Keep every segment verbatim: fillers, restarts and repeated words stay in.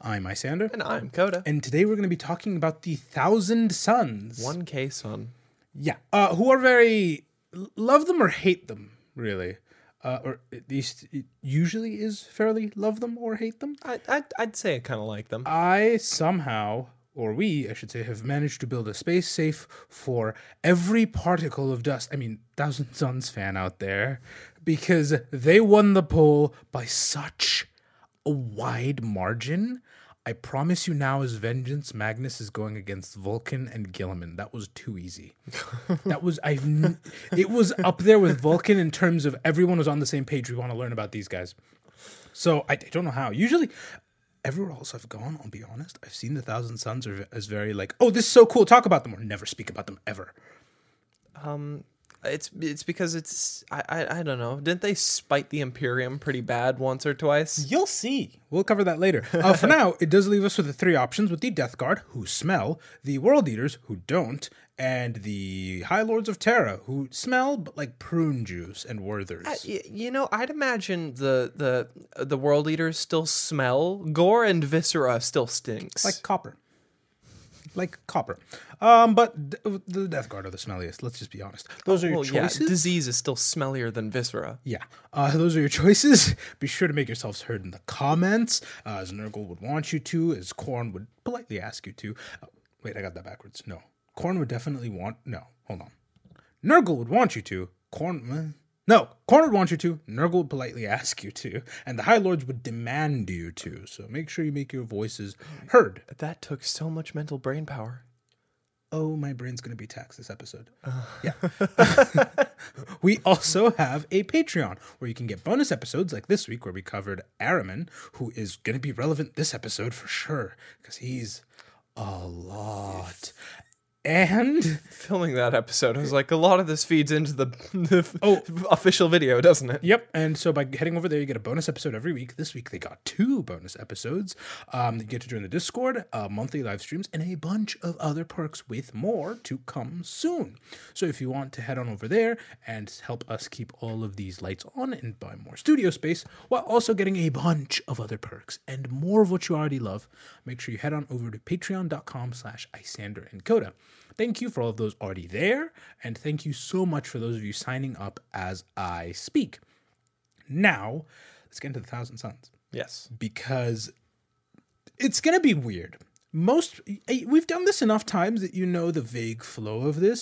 I'm Isander. And I'm Coda. And today we're going to be talking about the Thousand Sons. one K Son. Yeah. Uh, who are very... Love them or hate them, really. Uh, or at least it usually is fairly love them or hate them. I, I, I'd say I kind of like them. I somehow, or we, I should say, have managed to build a space safe for every particle of dust. I mean, Thousand Sons fan out there. Because they won the poll by such a wide margin. I promise you now, as Vengeance, Magnus is going against Vulcan and Gilliman. That was too easy. That was I've. N- it was up there with Vulcan in terms of everyone was on the same page. We want to learn about these guys. So I, I don't know how. Usually, everywhere else I've gone, I'll be honest, I've seen the Thousand Sons are, as very like, oh, this is so cool. Talk about them or never speak about them ever. Um, it's it's because it's I, I I don't know. Didn't they spite the Imperium pretty bad once or twice? You'll see. We'll cover that later. Uh, for now, it does leave us with the three options with the Death Guard, who smell, the World Eaters, who don't, and the High Lords of Terra, who smell, but like prune juice and Werthers. Uh, y- you know, I'd imagine the the the World Eaters still smell. Gore and Viscera still stinks. Like copper. Like copper. Um, but d- the Death Guard are the smelliest. Let's just be honest. Those are your well, yeah, choices. disease is still smellier than Viscera. Yeah. Uh, those are your choices. Be sure to make yourselves heard in the comments, uh, as Nurgle would want you to, as Korn would politely ask you to. Uh, wait, I got that backwards. No. Korn would definitely want... No, hold on. Nurgle would want you to. Korn... Uh, no, Korn would want you to. Nurgle would politely ask you to. And the High Lords would demand you to. So make sure you make your voices heard. That took so much mental brain power. Oh, my brain's going to be taxed this episode. Uh. Yeah. We also have a Patreon where you can get bonus episodes like this week where we covered Araman, who is going to be relevant this episode for sure because he's a lot. And filming that episode, I was like, a lot of this feeds into the, the oh, official video, doesn't it? Yep. And so by heading over there, you get a bonus episode every week. This week, they got two bonus episodes. Um, you get to join the Discord, uh, monthly live streams, and a bunch of other perks with more to come soon. So if you want to head on over there and help us keep all of these lights on and buy more studio space while also getting a bunch of other perks and more of what you already love, make sure you head on over to patreon.com slash Isander and Coda. Thank you for all of those already there, and thank you so much for those of you signing up as I speak. Now, let's get into the Thousand Sons. Yes. Because it's going to be weird. Most, we've done this enough times that you know the vague flow of this.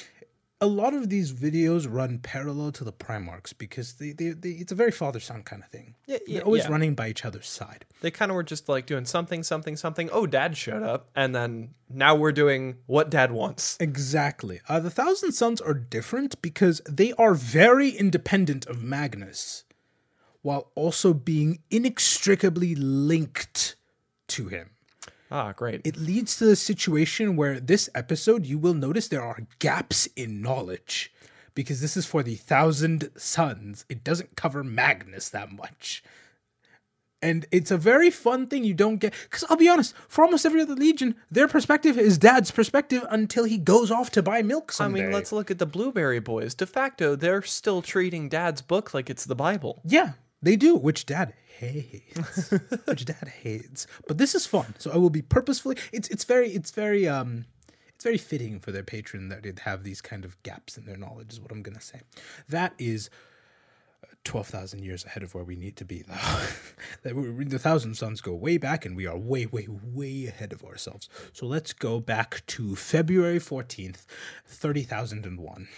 A lot of these videos run parallel to the Primarchs because they, they, they it's a very father-son kind of thing. Yeah, yeah, They're always yeah. running by each other's side. They kind of were just like doing something, something, something. Oh, Dad showed up. And then now we're doing what Dad wants. Exactly. Uh, the Thousand Sons are different because they are very independent of Magnus while also being inextricably linked to him. Ah, great. It leads to the situation where this episode, you will notice there are gaps in knowledge because this is for the Thousand Sons. It doesn't cover Magnus that much. And it's a very fun thing you don't get. Because I'll be honest, for almost every other Legion, their perspective is Dad's perspective until he goes off to buy milk someday. I mean, let's look at the Blueberry Boys. De facto, they're still treating Dad's book like it's the Bible. Yeah, they do, which Dad hates. which Dad hates. But this is fun. So I will be purposefully... It's it's very... It's very... um. It's very fitting for their patron that they'd have these kind of gaps in their knowledge, is what I'm going to say. That is twelve thousand years ahead of where we need to be, though. that we, the Thousand Sons go way back, and we are way, way, way ahead of ourselves. So let's go back to February fourteenth, thirty thousand one.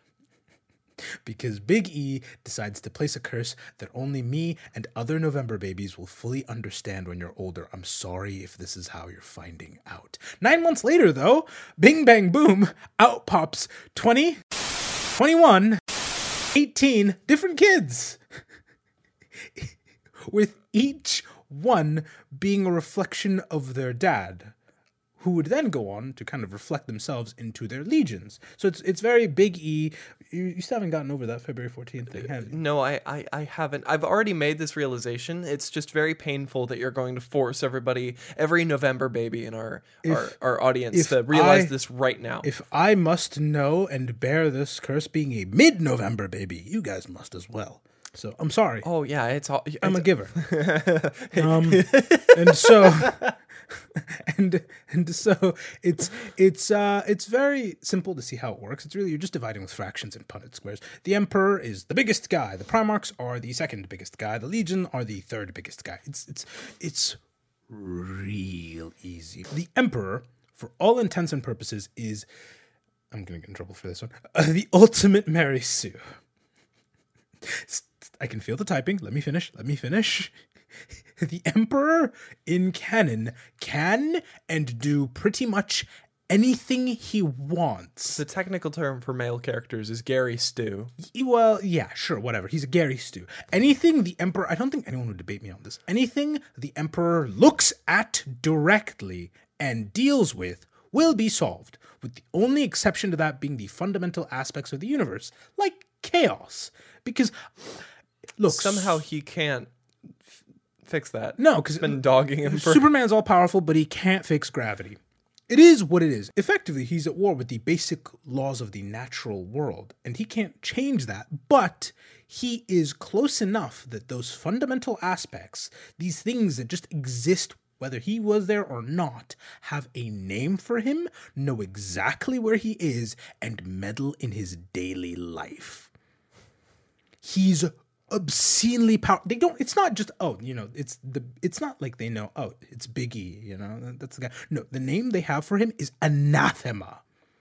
Because Big E decides to place a curse that only me and other November babies will fully understand when you're older. I'm sorry if this is how you're finding out. Nine months later, though, bing, bang, boom, out pops twenty, twenty-one, eighteen different kids. With each one being a reflection of their dad, who would then go on to kind of reflect themselves into their legions. So it's it's very Big E. You, you still haven't gotten over that February fourteenth thing, have you? No, I, I, I haven't. I've already made this realization. It's just very painful that you're going to force everybody, every November baby in our If- our, our audience if to realize I- this right now. If I must know and bear this curse being a mid-November baby, you guys must as well. So I'm sorry. Oh yeah, it's all. It's, I'm a giver. um, and so, and and so it's it's uh it's very simple to see how it works. It's really you're just dividing with fractions and Punnett squares. The Emperor is the biggest guy. The Primarchs are the second biggest guy. The Legion are the third biggest guy. It's it's it's real easy. The Emperor, for all intents and purposes, is I'm gonna get in trouble for this one. Uh, the ultimate Mary Sue. I can feel the typing. Let me finish. Let me finish. The Emperor in canon can and do pretty much anything he wants. The technical term for male characters is Gary Stu. Well, yeah, sure, whatever. He's a Gary Stu. Anything the Emperor, I don't think anyone would debate me on this. Anything the Emperor looks at directly and deals with will be solved, with the only exception to that being the fundamental aspects of the universe, like chaos. Because, look, Somehow he can't f- fix that. no, because Been dogging him for. Superman's all powerful, but he can't fix gravity. It is what it is. Effectively, he's at war with the basic laws of the natural world, and he can't change that, but he is close enough that those fundamental aspects, these things that just exist whether he was there or not, have a name for him, know exactly where he is, and meddle in his daily life. He's obscenely powerful. They don't, it's not just, oh, you know, it's the, it's not like they know, oh, it's Biggie, you know, that's the guy. No, the name they have for him is Anathema.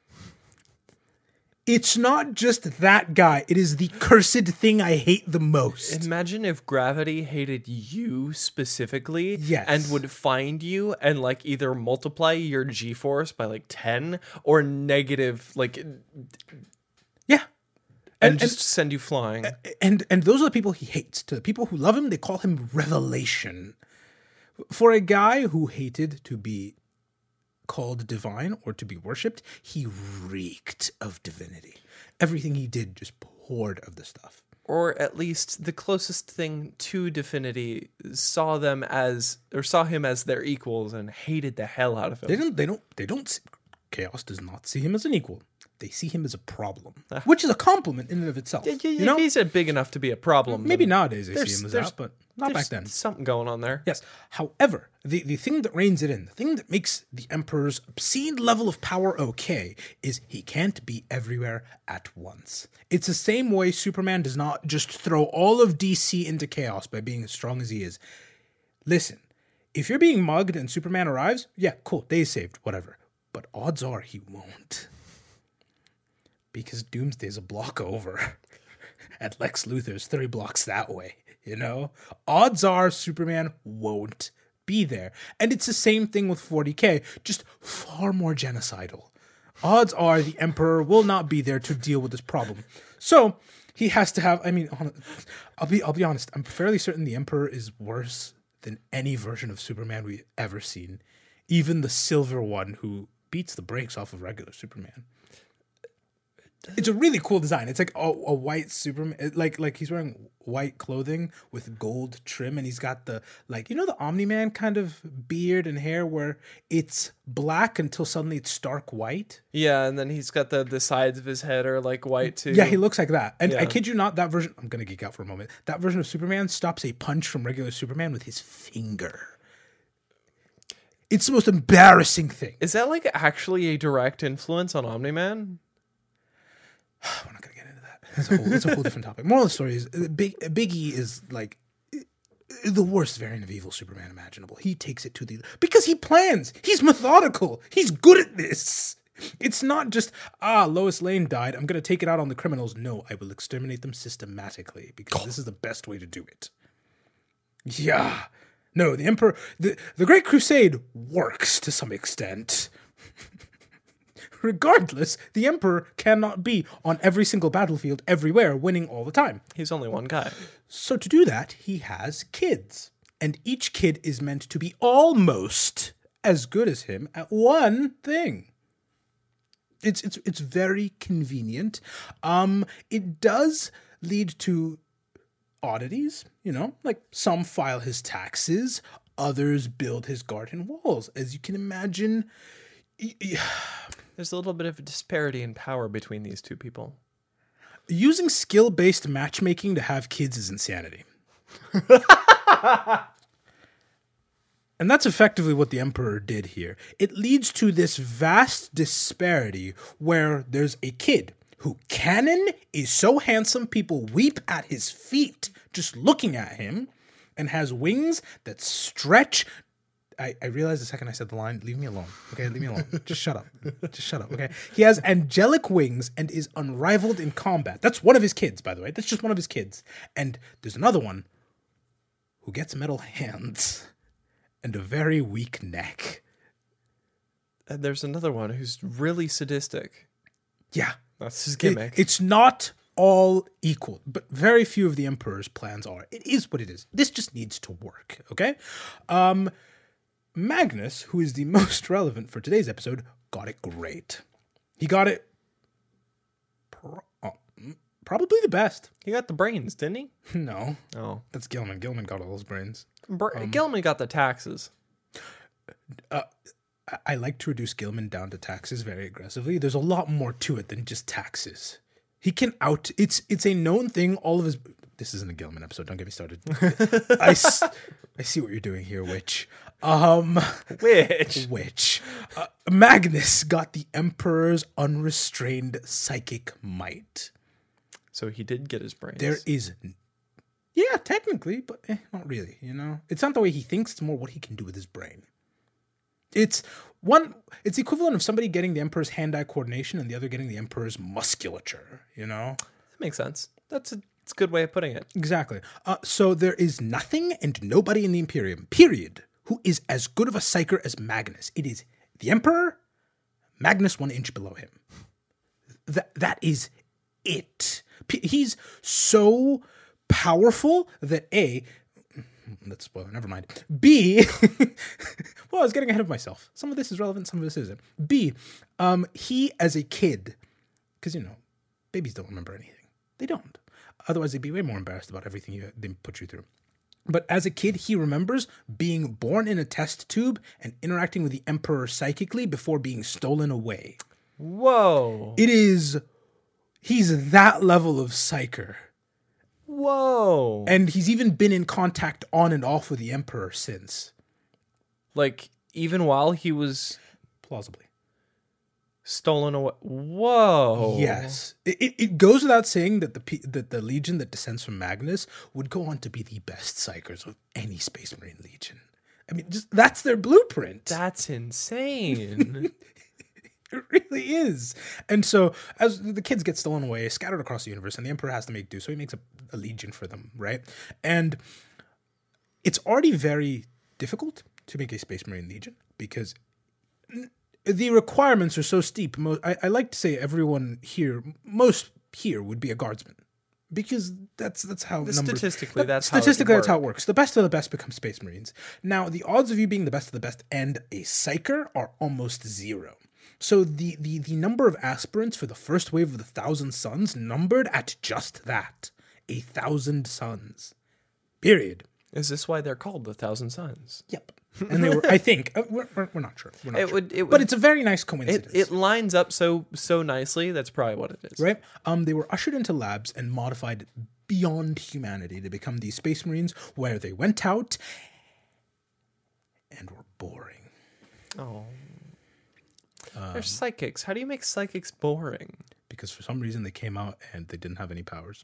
It's not just that guy. It is the cursed thing I hate the most. Imagine if gravity hated you specifically, Yes. and would find you and like either multiply your G-force by like ten or negative, like, and, Yeah. and just send you flying. And and those are the people he hates. To the people who love him, they call him Revelation. For a guy who hated to be called divine or to be worshipped, he reeked of divinity. Everything he did just poured of the stuff. Or at least the closest thing to divinity saw them as, or saw him as their equals and hated the hell out of him. They don't. They don't. They don't. See, Chaos does not see him as an equal. They see him as a problem, which is a compliment in and of itself. Yeah, yeah, you know, he's a big enough to be a problem. maybe then nowadays they there's- see him as there's- that, but not back there's then. Something going on there. Yes. However, the, the thing that reins it in, the thing that makes the Emperor's obscene level of power okay, is he can't be everywhere at once. It's the same way Superman does not just throw all of D C into chaos by being as strong as he is. Listen, if you're being mugged and Superman arrives, yeah, cool, day saved, whatever. But odds are he won't. Because Doomsday's a block over. And Lex Luthor's three blocks that way, you know? Odds are Superman won't be there. And it's the same thing with forty K, just far more genocidal. Odds are the Emperor will not be there to deal with this problem. So, he has to have, I mean, I'll be I'll be honest, I'm fairly certain the Emperor is worse than any version of Superman we've ever seen. Even the silver one who beats the brakes off of regular Superman. It's a really cool design. It's like a, a white Superman, like like he's wearing white clothing with gold trim, and he's got the, like, you know, the Omni-Man kind of beard and hair where it's black until suddenly it's stark white. Yeah, and then he's got the, the sides of his head are like white too. Yeah, he looks like that. And Yeah. I kid you not, that version, I'm going to geek out for a moment. That version of Superman stops a punch from regular Superman with his finger. It's the most embarrassing thing. Is that like actually a direct influence on Omni-Man? We're not going to get into that. It's a whole, it's a whole different topic. Moral of the story is, uh, Big Biggie is like uh, the worst variant of evil Superman imaginable. He takes it to the, because he plans. He's methodical. He's good at this. It's not just, ah, Lois Lane died, I'm going to take it out on the criminals. No, I will exterminate them systematically because this is the best way to do it. Yeah. No, the Emperor, the, the Great Crusade works to some extent. Regardless, the Emperor cannot be on every single battlefield everywhere, winning all the time. He's only one guy. So to do that, he has kids. And each kid is meant to be almost as good as him at one thing. It's it's it's very convenient. Um, it does lead to oddities, you know, like some file his taxes, others build his garden walls. As you can imagine, y- y- There's a little bit of a disparity in power between these two people. Using skill-based matchmaking to have kids is insanity. And that's effectively what the Emperor did here. It leads to this vast disparity where there's a kid who canon is so handsome people weep at his feet just looking at him, and has wings that stretch. I, I realized the second I said the line, leave me alone. Okay, leave me alone. Just shut up. Just shut up, okay? He has angelic wings and is unrivaled in combat. That's one of his kids, by the way. That's just one of his kids. And there's another one who gets metal hands and a very weak neck. And there's another one who's really sadistic. Yeah. That's his gimmick. It, it's not all equal, but very few of the Emperor's plans are. It is what it is. This just needs to work, okay? Um, Magnus, who is the most relevant for today's episode, got it great. He got it pro- oh, probably the best. He got the brains, didn't he? No. Oh. That's Gilman. Gilman got all those brains. Br- um, Gilman got the taxes. Uh, I like to reduce Gilman down to taxes very aggressively. There's a lot more to it than just taxes. He can out... It's it's a known thing. All of his... This isn't a Gilman episode. Don't get me started. I, I see what you're doing here, Witch. Um, Witch? Witch. Uh, Magnus got the Emperor's unrestrained psychic might. So he did get his brains. There is... Yeah, technically, but eh, not really, you know? It's not the way he thinks. It's more what he can do with his brain. It's one. It's the equivalent of somebody getting the Emperor's hand-eye coordination and the other getting the Emperor's musculature, you know? That makes sense. That's a, that's a good way of putting it. Exactly. Uh, so there is nothing and nobody in the Imperium, period, who is as good of a psyker as Magnus. It is the Emperor, Magnus one inch below him. That That is it. P- he's so powerful that A... That's spoiler, never mind. B, well, I was getting ahead of myself. Some of this is relevant, some of this isn't. B, um, he as a kid, because, you know, babies don't remember anything. They don't. Otherwise, they'd be way more embarrassed about everything you, they put you through. But as a kid, he remembers being born in a test tube and interacting with the Emperor psychically before being stolen away. Whoa. It is, he's that level of psyker. Whoa. And he's even been in contact on and off with the Emperor since. Like, even while he was... Plausibly. Stolen away. Whoa. Yes. It, it, it goes without saying that the that the Legion that descends from Magnus would go on to be the best psychers of any Space Marine Legion. I mean, just that's their blueprint. That's insane. It really is. And so, as the kids get stolen away, scattered across the universe, and the Emperor has to make do, so he makes a, a legion for them, right? And it's already very difficult to make a Space Marine Legion, because the requirements are so steep. Mo- I, I like to say everyone here, most here, would be a guardsman. Because that's that's how numbers... Statistically, that's statistically how it that's how it works. The best of the best become Space Marines. Now, the odds of you being the best of the best and a psyker are almost zero. So the, the, the number of aspirants for the first wave of the Thousand Sons numbered at just that. A thousand sons. Period. Is this why they're called the Thousand Sons? Yep. And they were, I think, uh, we're, we're, we're not sure. We're not it sure. Would, it would, but it's a very nice it, coincidence. it lines up so so nicely. That's probably what it is. Right? Um, they were ushered into labs and modified beyond humanity to become these Space Marines, where they went out and were boring. Oh. Um, They're psychics. How do you make psychics boring? Because for some reason they came out and they didn't have any powers.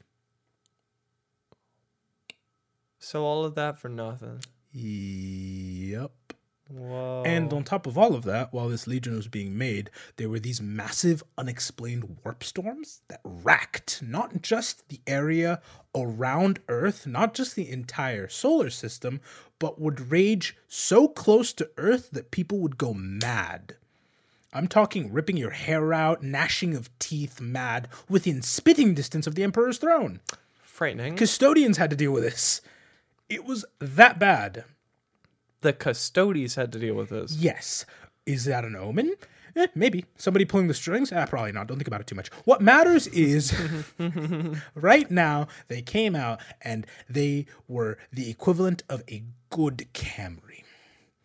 So all of that for nothing. Yep. Whoa. And on top of all of that, while this Legion was being made, there were these massive unexplained warp storms that racked not just the area around Earth, not just the entire solar system, but would rage so close to Earth that people would go mad. I'm talking ripping your hair out, gnashing of teeth mad, within spitting distance of the Emperor's throne. Frightening. Custodians had to deal with this. It was that bad. The Custodies had to deal with this. Yes. Is that an omen? Eh, maybe. Somebody pulling the strings? Ah, probably not. Don't think about it too much. What matters is, right now, they came out and they were the equivalent of a good Camry.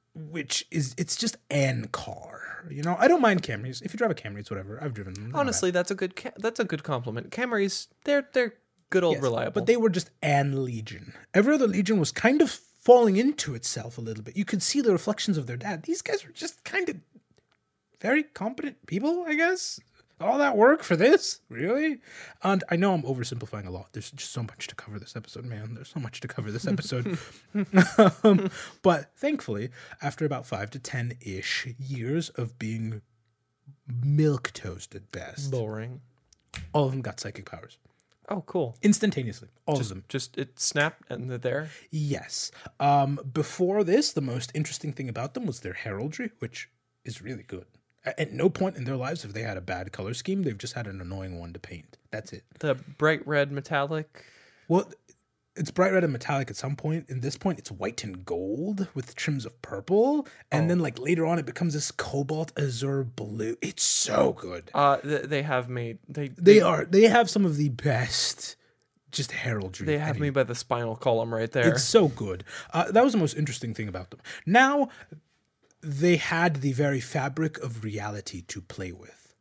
which is it's just an car. You know, I don't mind Camrys. If you drive a Camry, it's whatever. I've driven them. They're not Honestly, that's a good ca- that's a good compliment. Camrys, they're they're good old Yes, reliable. but they were just an Legion. Every other Legion was kind of falling into itself a little bit. You could see the reflections of their dad. These guys were just kind of very competent people, I guess. All that work for this? Really? And I know I'm oversimplifying a lot. There's just so much to cover this episode, man. There's so much to cover this episode. um, but thankfully, after about five to ten-ish years of being milquetoast at best, boring. all of them got psychic powers. Oh, cool. Instantaneously. All Just, of them. just it snapped and they're there. Yes. Um, before this, the most interesting thing about them was their heraldry, which is really good. At no point in their lives have they had a bad color scheme. They've just had an annoying one to paint. That's it. The bright red metallic. Well, it's bright red and metallic at some point. In this point, it's white and gold with trims of purple. And Oh. then, like, later on, it becomes this cobalt azure blue. It's so good. Uh, th- they have me. They They are. They have some of the best just heraldry. They have any- me by the spinal column right there. It's so good. Uh, that was the most interesting thing about them. Now, they had the very fabric of reality to play with.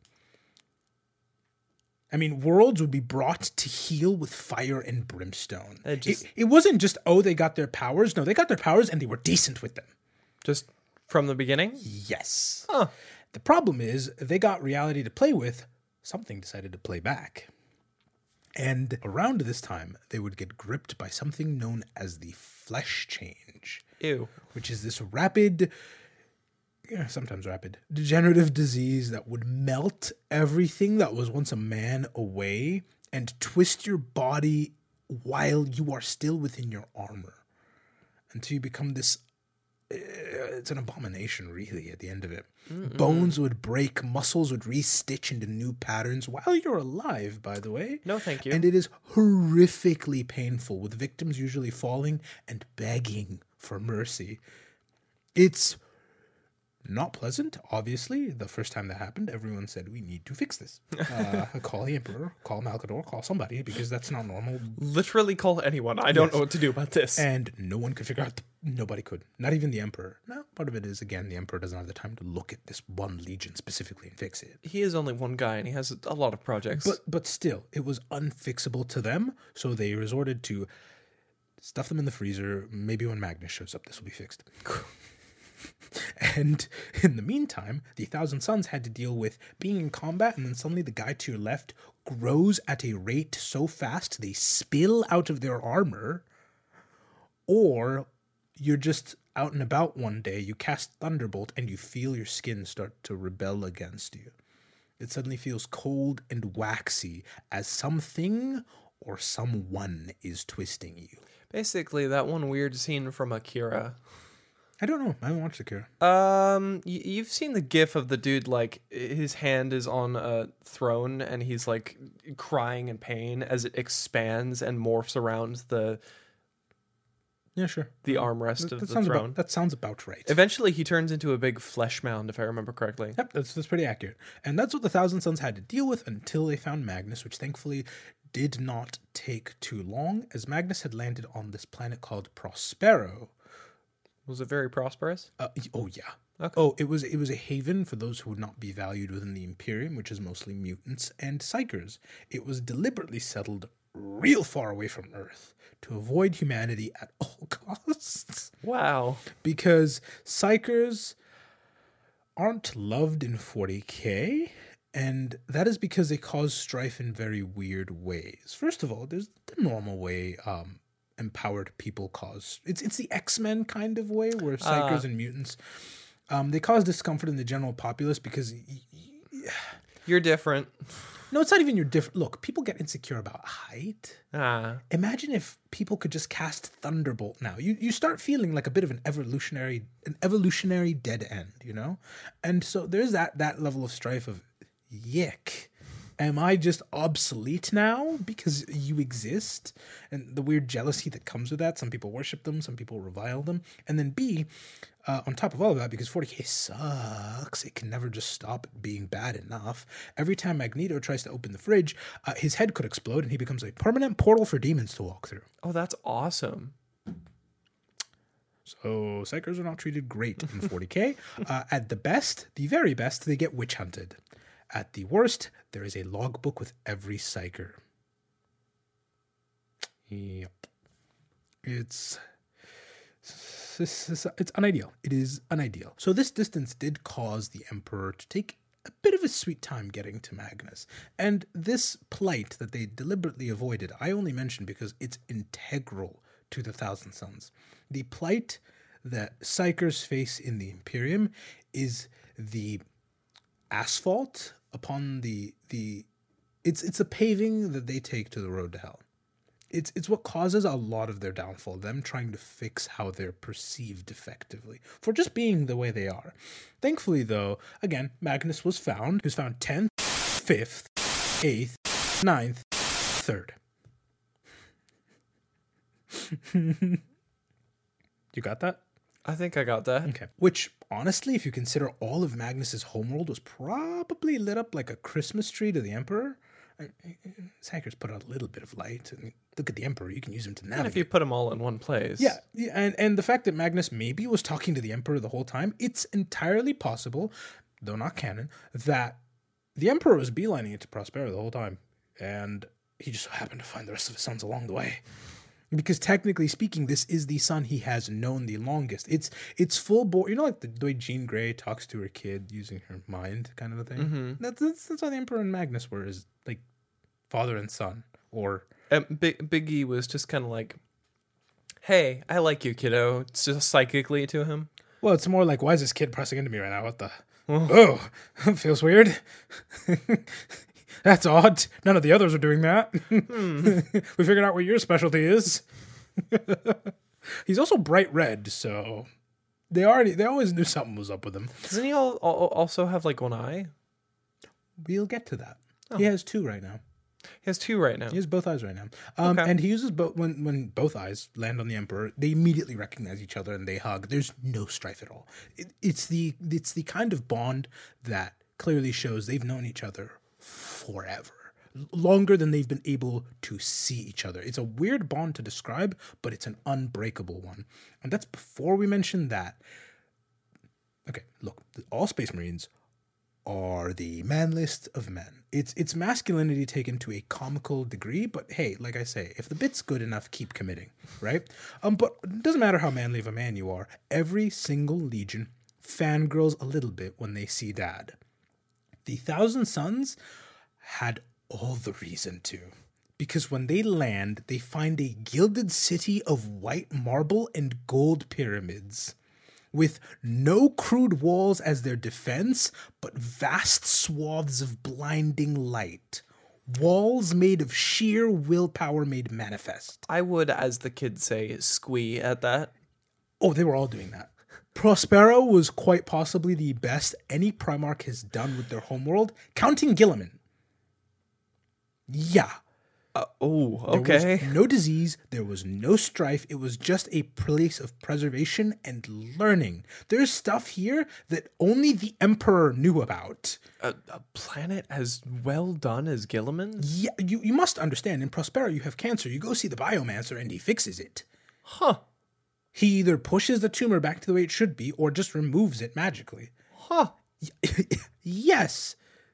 I mean, worlds would be brought to heal with fire and brimstone. It just- it, it wasn't just, oh, they got their powers. No, they got their powers and they were decent with them. Just from the beginning. Yes. Huh. The problem is, they got reality to play with, something decided to play back. And around this time, they would get gripped by something known as the flesh change, Ew. which is this rapid, yeah, sometimes rapid, degenerative disease that would melt everything that was once a man away and twist your body while you are still within your armor until you become this. Uh, it's an abomination, really, at the end of it. Mm-mm. Bones would break, muscles would re-stitch into new patterns while you're alive, by the way. No, thank you. And it is horrifically painful, with victims usually falling and begging for mercy. It's not pleasant, obviously. The first time that happened, everyone said, we need to fix this. Uh, call the Emperor, call Malcador, call somebody, because that's not normal. Literally call anyone. I don't Yes. know what to do about this. And no one could figure out, the, nobody could. Not even the Emperor. Now, part of it is, again, the Emperor doesn't have the time to look at this one legion specifically and fix it. He is only one guy, and he has a lot of projects. But but still, it was unfixable to them, so they resorted to stuff them in the freezer. Maybe when Magnus shows up, this will be fixed. And in the meantime, the Thousand Sons had to deal with being in combat, and then suddenly the guy to your left grows at a rate so fast they spill out of their armor, or you're just out and about one day, you cast Thunderbolt, and you feel your skin start to rebel against you. It suddenly feels cold and waxy as something or someone is twisting you. Basically, that one weird scene from Akira. I don't know. I haven't watched Akira. Um, y- you've seen the gif of the dude, like, his hand is on a throne and he's, like, crying in pain as it expands and morphs around the Yeah, sure. the armrest That, of that the sounds throne. about that sounds about right. Eventually, he turns into a big flesh mound, if I remember correctly. Yep, that's that's pretty accurate. And that's what the Thousand Sons had to deal with until they found Magnus, which thankfully did not take too long, as Magnus had landed on this planet called Prospero. Was it very prosperous? Uh, y- oh yeah. Okay. Oh, it was it was a haven for those who would not be valued within the Imperium, which is mostly mutants and psychers. It was deliberately settled real far away from Earth to avoid humanity at all costs, Wow. because psychers aren't loved in forty K, and that is because they cause strife in very weird ways. First of all, there's the normal way um, empowered people cause. It's it's the X-Men kind of way, where psychers Uh. and mutants, um, they cause discomfort in the general populace because... Y- y- You're different. no, it's not even your different... Look, people get insecure about height. Ah. Imagine if people could just cast Thunderbolt now. You you start feeling like a bit of an evolutionary an evolutionary dead end, you know? And so there's that that level of strife of yick. Am I just obsolete now because you exist? And the weird jealousy that comes with that. Some people worship them, some people revile them. And then B, uh, on top of all of that, because forty K sucks, it can never just stop being bad enough. Every time Magneto tries to open the fridge, uh, his head could explode and he becomes a permanent portal for demons to walk through. Oh, that's awesome. So Psychers are not treated great in forty K. Uh, at the best, the very best, they get witch hunted. At the worst, there is a logbook with every Psyker. Yep. It's, it's, it's it's unideal. It is unideal. So this distance did cause the Emperor to take a bit of a sweet time getting to Magnus. And this plight that they deliberately avoided, I only mention because it's integral to the Thousand Sons. The plight that Psychers face in the Imperium is the asphalt upon the the it's it's a paving that they take to the road to hell. It's it's what causes a lot of their downfall, them trying to fix how they're perceived effectively for just being the way they are. Thankfully, though, again, Magnus was found. He was found tenth, fifth, eighth, ninth, third. You got that? I think I got that. Okay. Which, honestly, if you consider all of Magnus's homeworld was probably lit up like a Christmas tree to the Emperor. Psychers put out a little bit of light. And look at the Emperor. You can use him to navigate. And if you put them all in one place. Yeah, yeah, and, and the fact that Magnus maybe was talking to the Emperor the whole time, it's entirely possible, though not canon, that the Emperor was beelining it to Prospero the whole time. And he just happened to find the rest of his sons along the way. Because technically speaking, this is the son he has known the longest. It's it's full bore. You know, like the, the way Jean Grey talks to her kid using her mind, kind of a thing. Mm-hmm. That's, that's that's how the Emperor and Magnus were, is like father and son. Or and Big Big E was just kind of like, "Hey, I like you, kiddo." It's just psychically to him. Well, it's more like, "Why is this kid pressing into me right now? What the? Oh, feels weird." That's odd. None of the others are doing that. Hmm. We figured out what your specialty is. He's also bright red, so they already they always knew something was up with him. Doesn't he all, all, also have like one eye? We'll get to that. Oh. He has two right now. He has two right now. He has both eyes right now. Um, okay. And he uses both when when both eyes land on the Emperor, they immediately recognize each other and they hug. There's no strife at all. It, it's the it's the kind of bond that clearly shows they've known each other forever, longer than they've been able to see each other. It's a weird bond to describe, but it's an unbreakable one. And that's before we mention that. Okay, look, all Space Marines are the manliest of men. It's it's masculinity taken to a comical degree, but hey, like I say, if the bit's good enough, keep committing, right? Um, but it doesn't matter how manly of a man you are. Every single Legion fangirls a little bit when they see Dad. The Thousand Sons had all the reason to, because when they land, they find a gilded city of white marble and gold pyramids, with no crude walls as their defense, but vast swaths of blinding light. Walls made of sheer willpower made manifest. I would, as the kids say, squee at that. Oh, they were all doing that. Prospero was quite possibly the best any Primarch has done with their homeworld, counting Guilliman. Yeah. Uh, oh, okay. There was no disease. There was no strife. It was just a place of preservation and learning. There's stuff here that only the Emperor knew about. A, a planet as well done as Guilliman? Yeah, you, you must understand. In Prospero, you have cancer. You go see the Biomancer and he fixes it. Huh. He either pushes the tumor back to the way it should be or just removes it magically. Huh. Yes.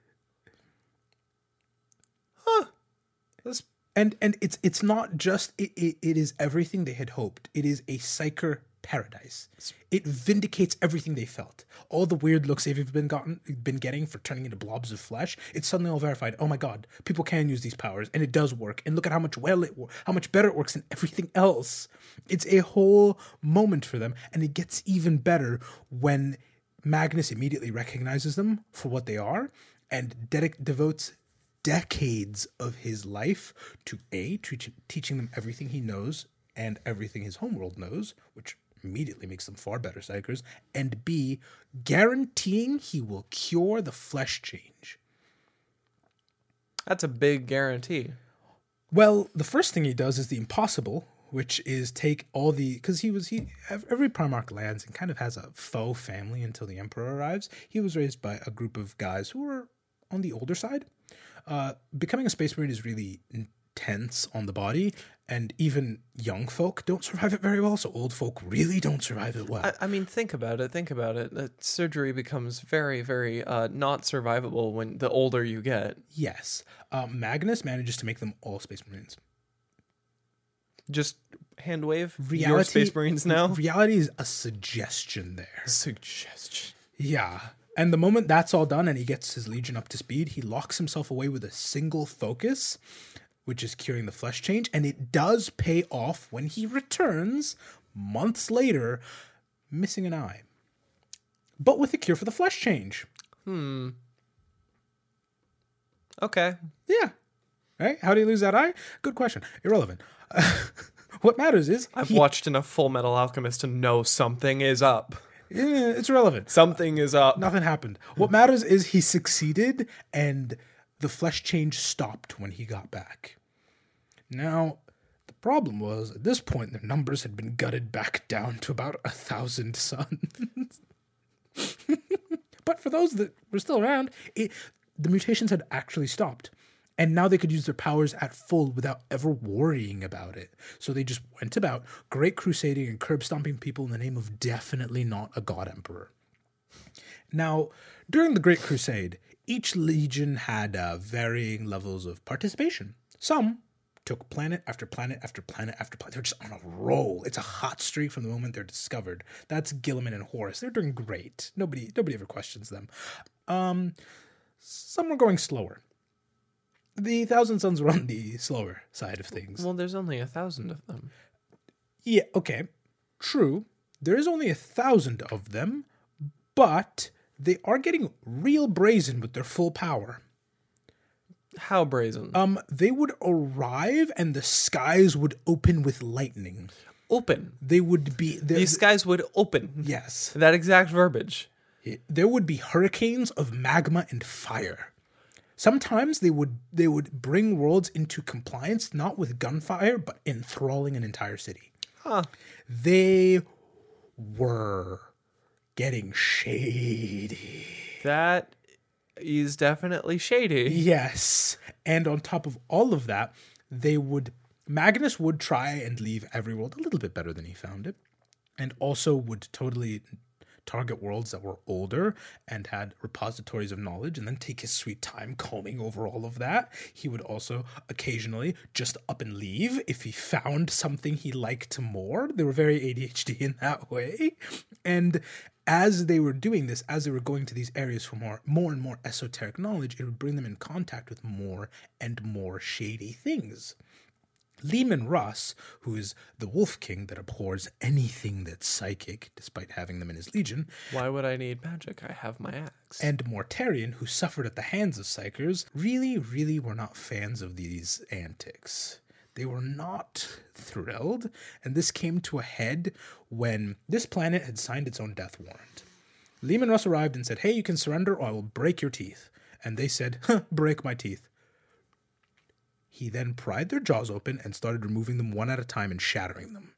Huh. That's... And and it's it's not just, it, it, it is everything they had hoped. It is a Psyker paradise. It vindicates everything they felt. All the weird looks they've been gotten, been getting for turning into blobs of flesh, it's suddenly all verified. Oh my god, people can use these powers, and it does work. And look at how much well it how much better it works than everything else. It's a whole moment for them, and it gets even better when Magnus immediately recognizes them for what they are, and dedic- devotes decades of his life to A, teach- teaching them everything he knows and everything his homeworld knows, which immediately makes them far better Psychers, and B, guaranteeing he will cure the flesh change. That's a big guarantee. Well, the first thing he does is the impossible, which is take all the, because he was, he every Primarch lands and kind of has a faux family until the Emperor arrives. He was raised by a group of guys who were on the older side. Uh, becoming a Space Marine is really tense on the body, and even young folk don't survive it very well, so old folk really don't survive it well. I, I mean, think about it. Think about it. That surgery becomes very, very uh, not survivable when the older you get. Yes. Um, Magnus manages to make them all Space Marines. Just hand wave. Reality, Your Space Marines now. Reality is a suggestion there. Suggestion. Yeah. And the moment that's all done and he gets his Legion up to speed, he locks himself away with a single focus, which is curing the flesh change. And it does pay off when he returns months later, missing an eye. But with a cure for the flesh change. Hmm. Okay. Yeah. Right? How do you lose that eye? Good question. Irrelevant. What matters is... I've he, watched enough Full Metal Alchemist to know something is up. Yeah, it's irrelevant. Something is up. Nothing happened. What matters is he succeeded and the flesh change stopped when he got back. Now, the problem was, at this point, their numbers had been gutted back down to about a thousand sons. But for those that were still around, it, the mutations had actually stopped. And now they could use their powers at full without ever worrying about it. So they just went about great crusading and curb stomping people in the name of definitely not a god emperor. Now, during the Great Crusade, each legion had uh, varying levels of participation. Some took planet after planet after planet after planet. They're just on a roll. It's a hot streak from the moment they're discovered. That's Guilliman and Horus. They're doing great. Nobody, nobody ever questions them. Um, some were going slower. The Thousand Sons were on the slower side of things. Well, there's only a thousand of them. Yeah, okay. True. There is only a thousand of them, but they are getting real brazen with their full power. How brazen? Um, they would arrive and the skies would open with lightning. Open. They would be... These skies would open. Yes. That exact verbiage. There would be hurricanes of magma and fire. Sometimes they would they would bring worlds into compliance, not with gunfire, but enthralling an entire city. Huh. They were getting shady. That is definitely shady. Yes. And on top of all of that, they would... Magnus would try and leave every world a little bit better than he found it. And also would totally... target worlds that were older and had repositories of knowledge and then take his sweet time combing over all of that. He would also occasionally just up and leave if he found something he liked more. They were very A D H D in that way. And as they were doing this, as they were going to these areas for more, more and more esoteric knowledge, it would bring them in contact with more and more shady things. Leman Russ, who is the Wolf King that abhors anything that's psychic, despite having them in his legion. Why would I need magic? I have my axe. And Mortarion, who suffered at the hands of Psychers, really, really were not fans of these antics. They were not thrilled, and this came to a head when this planet had signed its own death warrant. Leman Russ arrived and said, hey, you can surrender or I will break your teeth. And they said, huh, break my teeth. He then pried their jaws open and started removing them one at a time and shattering them.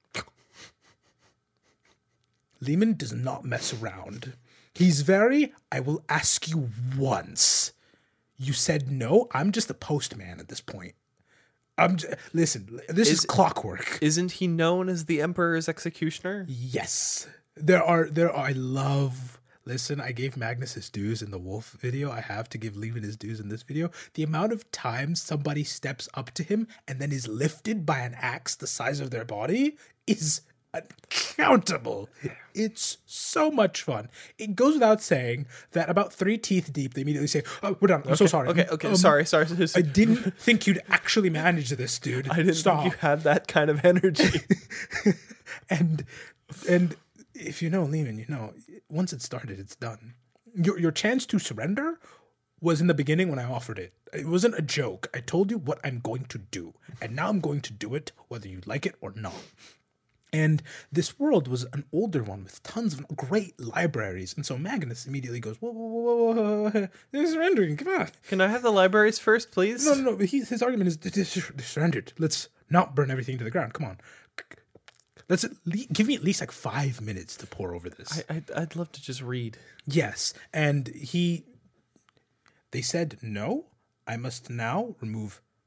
Leman does not mess around. He's very, I will ask you once. You said no, I'm just a postman at this point. I'm just, listen, this is, is clockwork. Isn't he known as the Emperor's executioner? Yes. There are, there are, I love... Listen, I gave Magnus his dues in the Wolf video. I have to give Leman his dues in this video. The amount of times somebody steps up to him and then is lifted by an axe the size of their body is uncountable. It's so much fun. It goes without saying that about three teeth deep, they immediately say, oh, we're done. I'm okay, so sorry. Okay, okay, um, sorry, sorry. I didn't think you'd actually manage this, dude. I didn't Stop. think you had that kind of energy. and, and... If you know Leman, you know, once it started, it's done. Your your chance to surrender was in the beginning when I offered it. It wasn't a joke. I told you what I'm going to do. And now I'm going to do it, whether you like it or not. And this world was an older one with tons of great libraries. And so Magnus immediately goes, whoa, whoa, whoa, whoa, whoa. They're surrendering. Come on. Can I have the libraries first, please? No, no, no. He, his argument is they're surrendered. Let's not burn everything to the ground. Come on. Let's at least, give me at least like five minutes to pour over this. I, I'd, I'd love to just read. Yes. And he, they said, no, I must now remove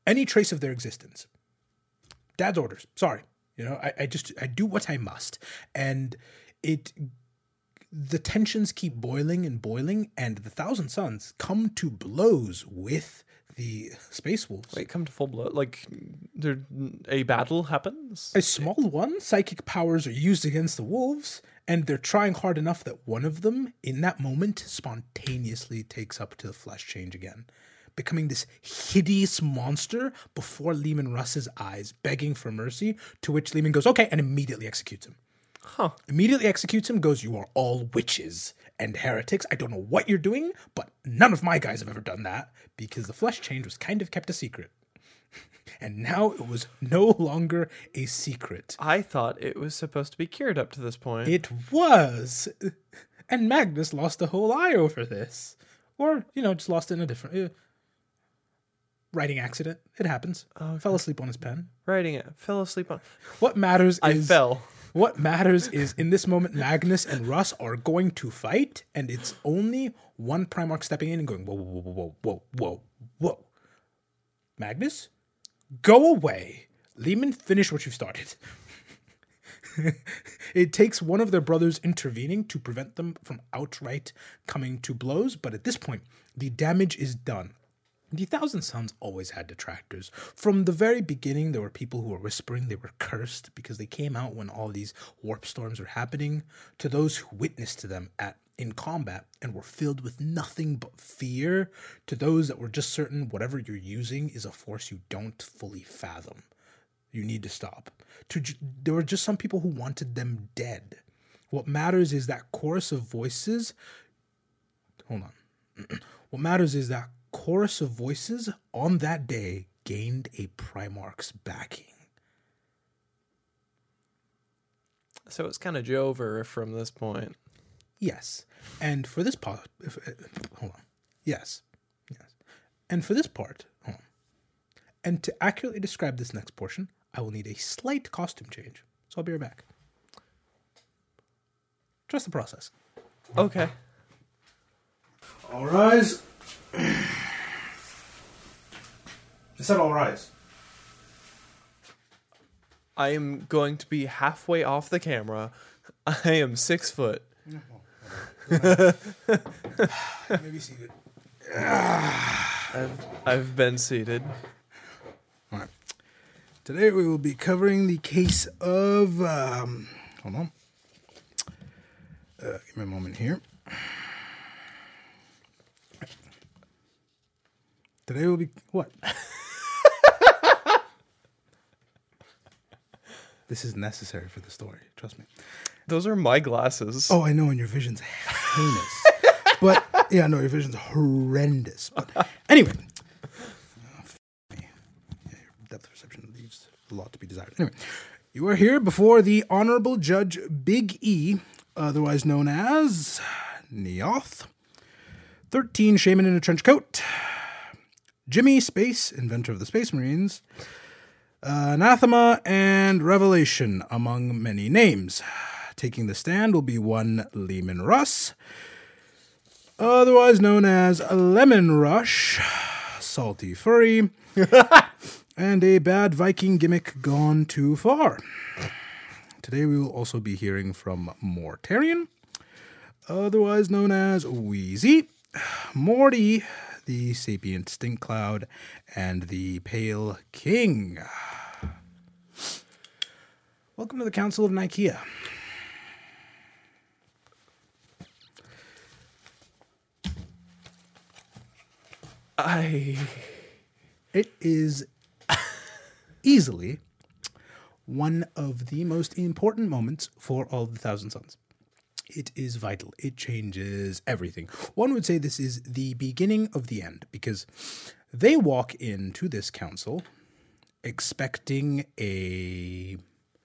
any trace of their existence. Dad's orders. Sorry. You know, I, I just, I do what I must. And it, the tensions keep boiling and boiling, and the Thousand Sons come to blows with the Space Wolves. Wait, come to full blow? Like, there, a battle happens? A small one. Psychic powers are used against the wolves, and they're trying hard enough that one of them, in that moment, spontaneously takes up to the flesh change again, becoming this hideous monster before Leman Russ's eyes, begging for mercy, to which Leman goes, okay, and immediately executes him. Huh. Immediately executes him, goes, you are all witches and heretics. I don't know what you're doing, but none of my guys have ever done that, because the flesh change was kind of kept a secret. And now it was no longer a secret. I thought it was supposed to be cured up to this point. It was. And Magnus lost a whole eye over this. Or, you know, just lost it in a different... Uh, writing accident. It happens. Okay. Fell asleep on his pen. Writing it. Fell asleep on... What matters I is... fell. What matters is, in this moment, Magnus and Russ are going to fight, and it's only one Primarch stepping in and going, whoa, whoa, whoa, whoa, whoa, whoa, whoa. Magnus, go away. Leman, finish what you've started. It takes one of their brothers intervening to prevent them from outright coming to blows, but at this point, the damage is done. The Thousand Sons always had detractors. From the very beginning, there were people who were whispering they were cursed because they came out when all these warp storms were happening, to those who witnessed to them at in combat and were filled with nothing but fear, to those that were just certain whatever you're using is a force you don't fully fathom. You need to stop. To ju- there were just some people who wanted them dead. What matters is that chorus of voices... Hold on. What matters is that chorus of voices on that day gained a Primarch's backing. So it's kind of Jover from this point. Yes. And for this part, if, uh, hold on. Yes. Yes. And for this part, hold on. And to accurately describe this next portion, I will need a slight costume change. So I'll be right back. Trust the process. Okay. All rise. I said all rise. I am going to be halfway off the camera. I am six foot. Maybe seated. I've, I've been seated. All right. Today we will be covering the case of... Um, hold on. Uh, give me a moment here. Today will be... What? This is necessary for the story. Trust me. Those are my glasses. Oh, I know, and your vision's heinous. But, yeah, no, your vision's horrendous. But anyway. Oh, f- me. Yeah, your depth perception leaves a lot to be desired. Anyway, you are here before the Honorable Judge Big E, otherwise known as Neoth. thirteen Shaman in a trench coat. Jimmy Space, inventor of the Space Marines. Uh, Anathema and Revelation, among many names. Taking the stand will be one Leman Russ, otherwise known as Lemon Rush, Salty Furry, and a bad Viking gimmick gone too far. Today we will also be hearing from Mortarion, otherwise known as Wheezy, Morty, the Sapient Stink Cloud, and the Pale King. Welcome to the Council of Nicaea. I... It is easily one of the most important moments for all of the Thousand Sons. It is vital. It changes everything. One would say this is the beginning of the end, because they walk into this council expecting a...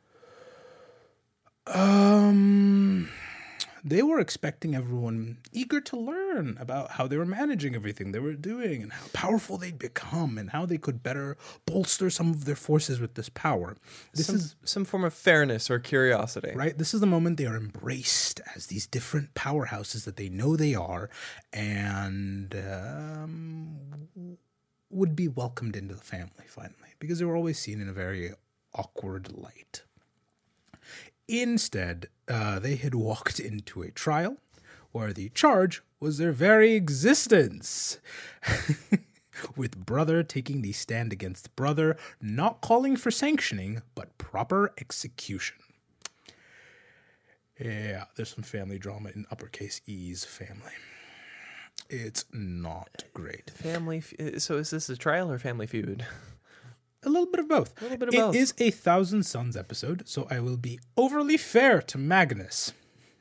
Um... They were expecting everyone eager to learn about how they were managing everything they were doing and how powerful they'd become and how they could better bolster some of their forces with this power. This some, is some form of fairness or curiosity. right. This is the moment they are embraced as these different powerhouses that they know they are. And um, would be welcomed into the family finally, because they were always seen in a very awkward light. Instead, uh, they had walked into a trial where the charge was their very existence, with brother taking the stand against brother, not calling for sanctioning, but proper execution. Yeah, there's some family drama in uppercase E's family. It's not great. Family. F- so is this a trial or Family Feud? A little bit of both. A little bit of It both. is a Thousand Sons episode, so I will be overly fair to Magnus.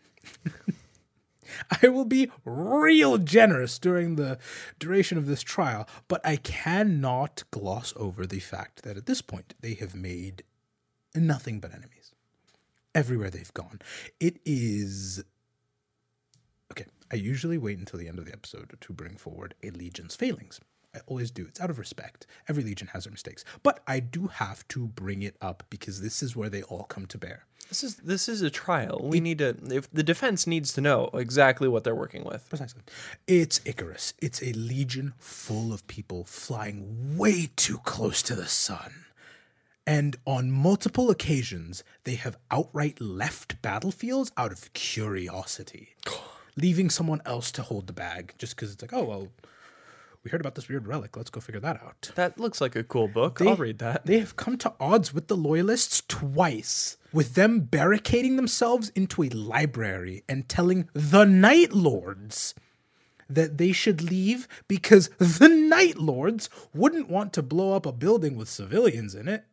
I will be real generous during the duration of this trial, but I cannot gloss over the fact that at this point they have made nothing but enemies. Everywhere they've gone. It is... Okay, I usually wait until the end of the episode to bring forward a legion's failings. I always do. It's out of respect. Every legion has their mistakes. But I do have to bring it up because this is where they all come to bear. This is this is a trial. We need to. If the defense needs to know exactly what they're working with. Precisely. It's Icarus. It's a legion full of people flying way too close to the sun. And on multiple occasions, they have outright left battlefields out of curiosity, leaving someone else to hold the bag just because it's like, oh, well, we heard about this weird relic. Let's go figure that out. That looks like a cool book. They- I'll read that. They have come to odds with the Loyalists twice, with them barricading themselves into a library and telling the Night Lords that they should leave because the Night Lords wouldn't want to blow up a building with civilians in it.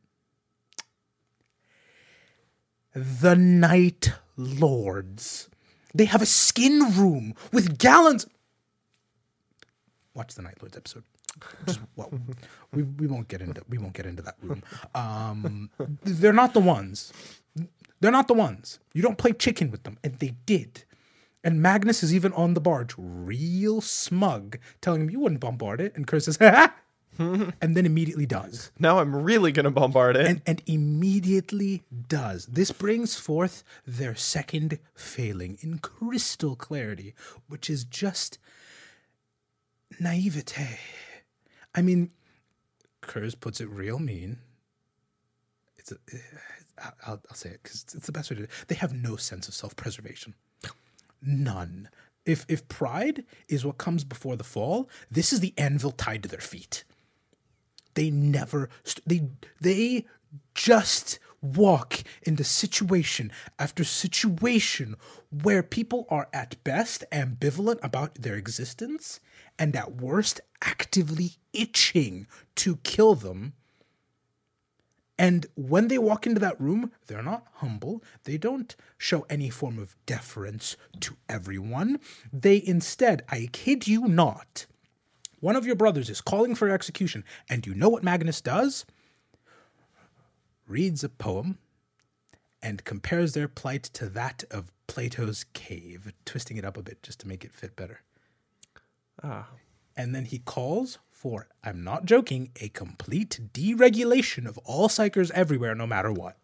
The Night Lords. They have a skin room with gallons. Watch the Night Lords episode. Just, well, we we won't get into we won't get into that room. Um, they're not the ones. They're not the ones. You don't play chicken with them, and they did. And Magnus is even on the barge, real smug, telling him you wouldn't bombard it, and Curse says, "Ha!" and then immediately does. Now I'm really gonna bombard it. And, and immediately does. This brings forth their second failing in crystal clarity, which is just naivete. I mean, Kurz puts it real mean. It's a, I'll, I'll say it because it's, it's the best way to do it. They have no sense of self-preservation. None. If if pride is what comes before the fall, this is the anvil tied to their feet. They never, st- they they just walk into situation after situation where people are at best ambivalent about their existence and at worst actively itching to kill them. And when they walk into that room, they're not humble. They don't show any form of deference to everyone. They instead, I kid you not, one of your brothers is calling for execution, and you know what Magnus does? Reads a poem and compares their plight to that of Plato's cave, twisting it up a bit just to make it fit better. Ah. And then he calls for, I'm not joking, a complete deregulation of all psychers everywhere, no matter what.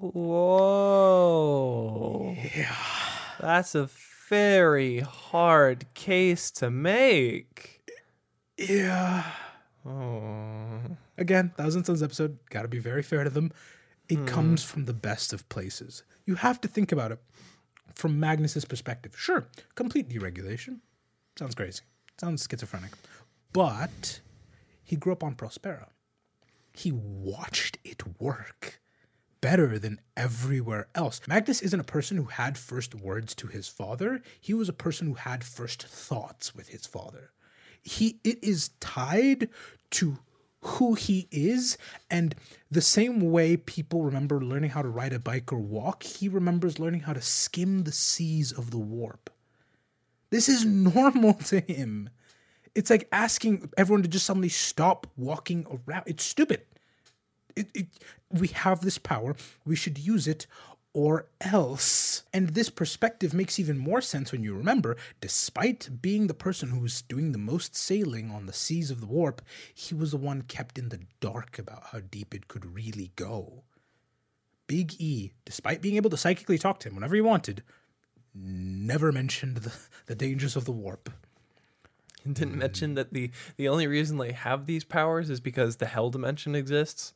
Whoa. Yeah. That's a very hard case to make. Yeah. Oh. Again, Thousand Sons episode, gotta be very fair to them. It comes from the best of places. You have to think about it from Magnus's perspective. Sure, complete deregulation. Sounds crazy. Sounds schizophrenic. But he grew up on Prospera. He watched it work better than everywhere else. Magnus isn't a person who had first words to his father. He was a person who had first thoughts with his father. He it is tied to who he is, and the same way people remember learning how to ride a bike or walk, he remembers learning how to skim the seas of the warp. This is normal to him. It's like asking everyone to just suddenly stop walking around. It's stupid. It, it, we have this power. We should use it or else. And this perspective makes even more sense when you remember, despite being the person who was doing the most sailing on the seas of the warp, he was the one kept in the dark about how deep it could really go. Big E, despite being able to psychically talk to him whenever he wanted, never mentioned the, the dangers of the warp. And didn't mention that the the only reason they have these powers is because the hell dimension exists.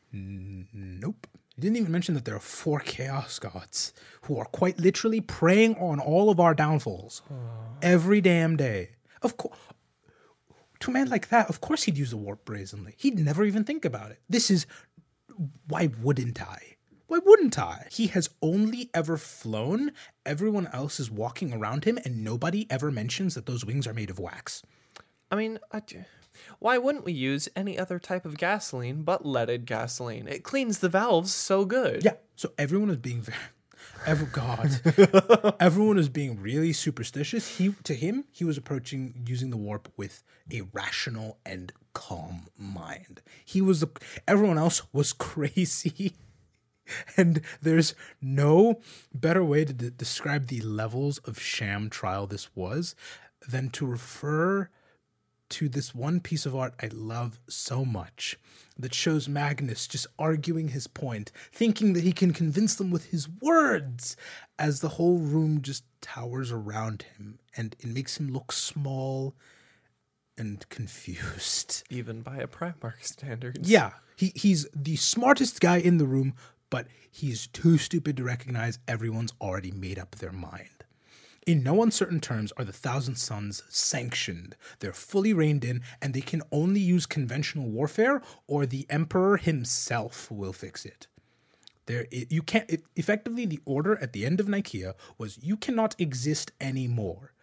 Nope. He didn't even mention that there are four chaos gods who are quite literally preying on all of our downfalls every damn day. Of course, to a man like that, of course he'd use the warp brazenly. He'd never even think about it. This is, why wouldn't I? Why wouldn't I? He has only ever flown. Everyone else is walking around him, and nobody ever mentions that those wings are made of wax. I mean, I, why wouldn't we use any other type of gasoline but leaded gasoline? It cleans the valves so good. Yeah, so everyone is being very... Every, God. Everyone is being really superstitious. He To him, he was approaching using the warp with a rational and calm mind. He was... The, everyone else was crazy. And there's no better way to de- describe the levels of sham trial this was than to refer to this one piece of art I love so much that shows Magnus just arguing his point, thinking that he can convince them with his words, as the whole room just towers around him, and it makes him look small and confused. Even by a Primarch standard. Yeah, he, he's the smartest guy in the room, but he's too stupid to recognize everyone's already made up their mind. In no uncertain terms are the Thousand Sons sanctioned. They're fully reined in, and they can only use conventional warfare, or the Emperor himself will fix it. There, it, you can't. It, effectively, the order at the end of Nicaea was you cannot exist anymore.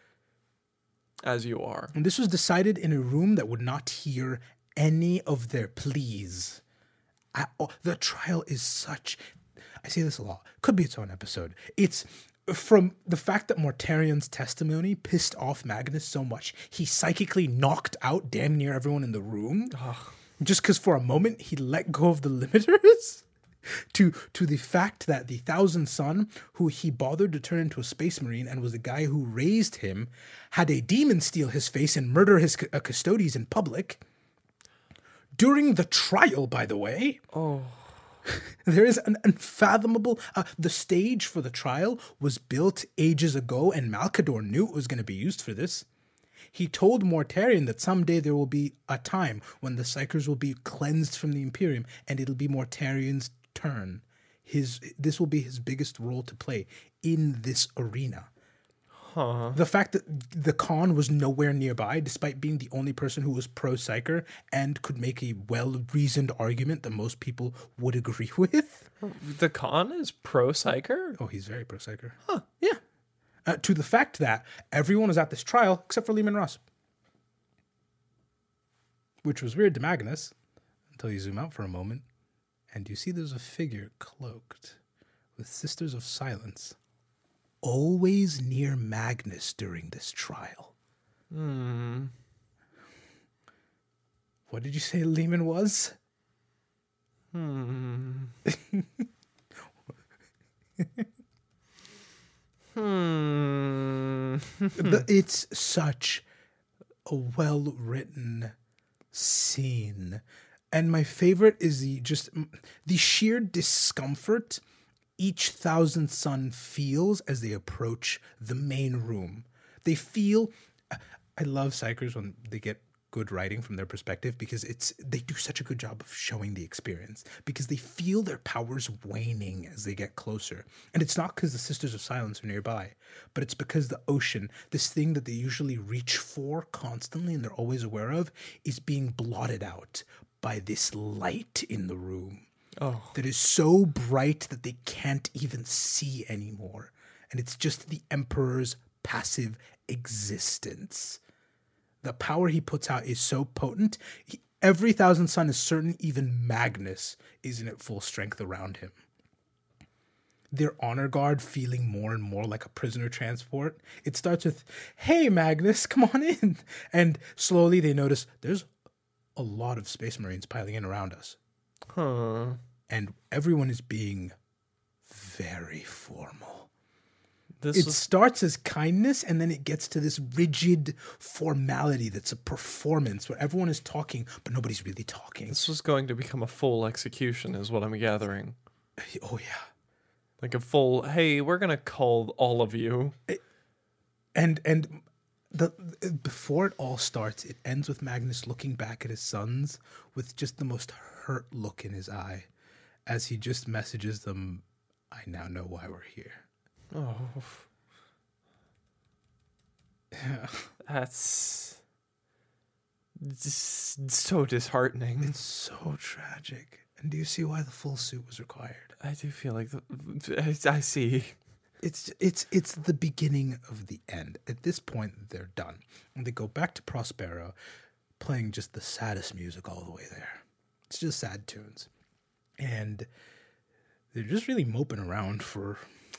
As you are. And this was decided in a room that would not hear any of their pleas. I, oh, the trial is such... I say this a lot. Could be its own episode. It's from the fact that Mortarion's testimony pissed off Magnus so much, he psychically knocked out damn near everyone in the room. Ugh. Just because for a moment he let go of the limiters. to to the fact that the Thousand Son, who he bothered to turn into a space marine and was the guy who raised him, had a demon steal his face and murder his uh, custodies in public. During the trial, by the way. Oh. There is an unfathomable... Uh, the stage for the trial was built ages ago, and Malkador knew it was going to be used for this. He told Mortarion that someday there will be a time when the Psykers will be cleansed from the Imperium, and it'll be Mortarion's turn. His This will be his biggest role to play in this arena. Huh. The fact that the Khan was nowhere nearby, despite being the only person who was pro-Psyker and could make a well-reasoned argument that most people would agree with. The Khan is pro-Psyker? Oh, he's very pro-Psyker. Huh, yeah. Uh, to the fact that everyone was at this trial except for Leman Russ. Which was weird to Magnus, until you zoom out for a moment, and you see there's a figure cloaked with Sisters of Silence always near Magnus during this trial. Hmm. What did you say Leman was? Hmm. hmm. The, it's such a well-written scene. And my favorite is the just the sheer discomfort each Thousand Son feels as they approach the main room. They feel... I love Psykers when they get good writing from their perspective, because it's they do such a good job of showing the experience, because they feel their powers waning as they get closer. And it's not because the Sisters of Silence are nearby, but it's because the ocean, this thing that they usually reach for constantly and they're always aware of, is being blotted out by this light in the room. Oh. That is so bright that they can't even see anymore. And it's just the Emperor's passive existence. The power he puts out is so potent. He, every Thousand Son is certain even Magnus isn't at full strength around him. Their honor guard feeling more and more like a prisoner transport. It starts with, "Hey, Magnus, come on in." And slowly they notice there's a lot of Space Marines piling in around us. Huh. And everyone is being very formal. This it was... starts as kindness, and then it gets to this rigid formality that's a performance where everyone is talking, but nobody's really talking. This was going to become a full execution, is what I'm gathering. Oh, yeah. Like a full, hey, we're going to call all of you. And, and the before it all starts, it ends with Magnus looking back at his sons with just the most hurt look in his eye as he just messages them, "I now know why we're here." Oh. That's just so disheartening. It's so tragic. And do you see why the full suit was required? I do feel like the, I see. It's it's it's the beginning of the end. At this point, they're done. And they go back to Prospero, playing just the saddest music all the way there. It's just sad tunes. And they're just really moping around for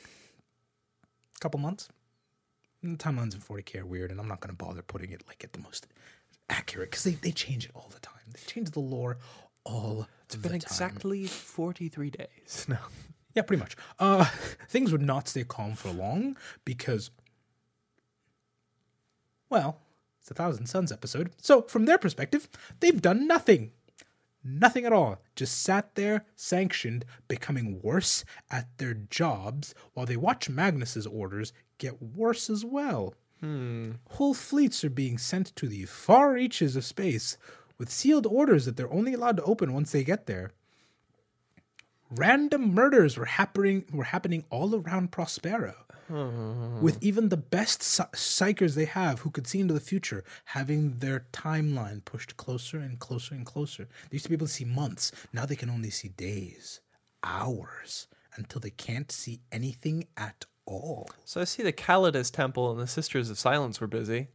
a couple months. And the timelines in forty K are weird, and I'm not going to bother putting it like at the most accurate, because they, they change it all the time. They change the lore all It's the been time. exactly forty-three days. No. Yeah, pretty much. Uh, things would not stay calm for long because, well, it's a Thousand Suns episode. So from their perspective, they've done nothing. Nothing at all. Just sat there, sanctioned, becoming worse at their jobs while they watch Magnus's orders get worse as well. Hmm. Whole fleets are being sent to the far reaches of space with sealed orders that they're only allowed to open once they get there. Random murders were happening were happening all around Prospero, Hmm. with even the best psy- psychers they have who could see into the future having their timeline pushed closer and closer and closer. They used to be able to see months. Now they can only see days, hours, until they can't see anything at all. So I see the Calidus Temple and the Sisters of Silence were busy.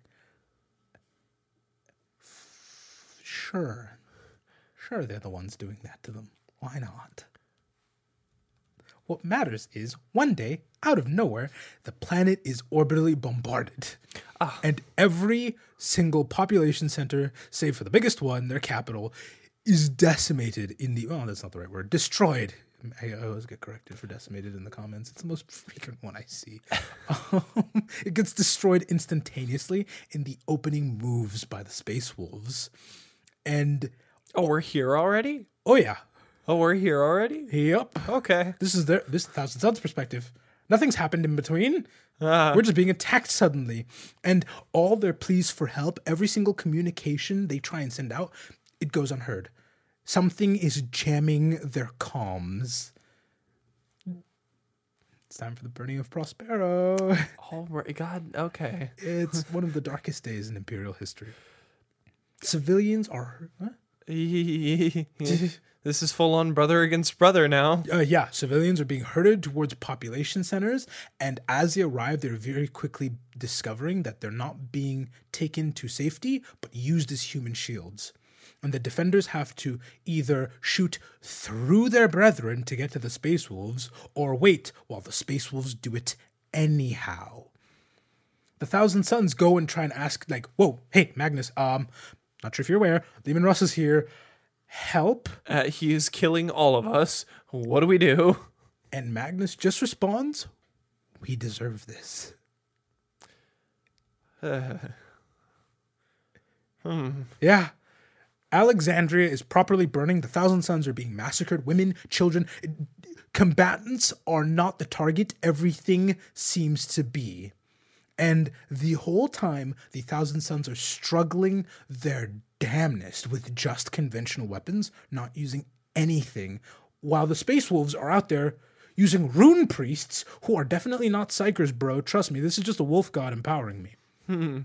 Sure. Sure, they're the ones doing that to them. Why not? What matters is, one day, out of nowhere, the planet is orbitally bombarded. Ah. And every single population center, save for the biggest one, their capital, is decimated in the... Oh, that's not the right word. Destroyed. I always get corrected for decimated in the comments. It's the most frequent one I see. Um, it gets destroyed instantaneously in the opening moves by the Space Wolves. And... Oh, we're here already? Oh, yeah. Oh, we're here already? Yep. Okay. This is their this is Thousand Suns perspective. Nothing's happened in between. Ah. We're just being attacked suddenly. And all their pleas for help, every single communication they try and send out, it goes unheard. Something is jamming their comms. It's time for the burning of Prospero. All right. God, okay. It's one of the darkest days in Imperial history. Civilians are... Huh? This is full on brother against brother now. Uh, yeah, civilians are being herded towards population centers, and as they arrive, they're very quickly discovering that they're not being taken to safety, but used as human shields. And the defenders have to either shoot through their brethren to get to the Space Wolves, or wait while the Space Wolves do it anyhow. The Thousand Suns go and try and ask, like, whoa, hey, Magnus, um, not sure if you're aware, Leman Russ is here. Help. Uh, he is killing all of us. What do we do? And Magnus just responds, we deserve this. Uh, hmm. Yeah. Alexandria is properly burning. The Thousand Suns are being massacred. Women, children, combatants are not the target. Everything seems to be. And the whole time, the Thousand Suns are struggling their damnedest with just conventional weapons, not using anything, while the Space Wolves are out there using rune priests, who are definitely not psychers, bro. Trust me, this is just a wolf god empowering me. Hmm.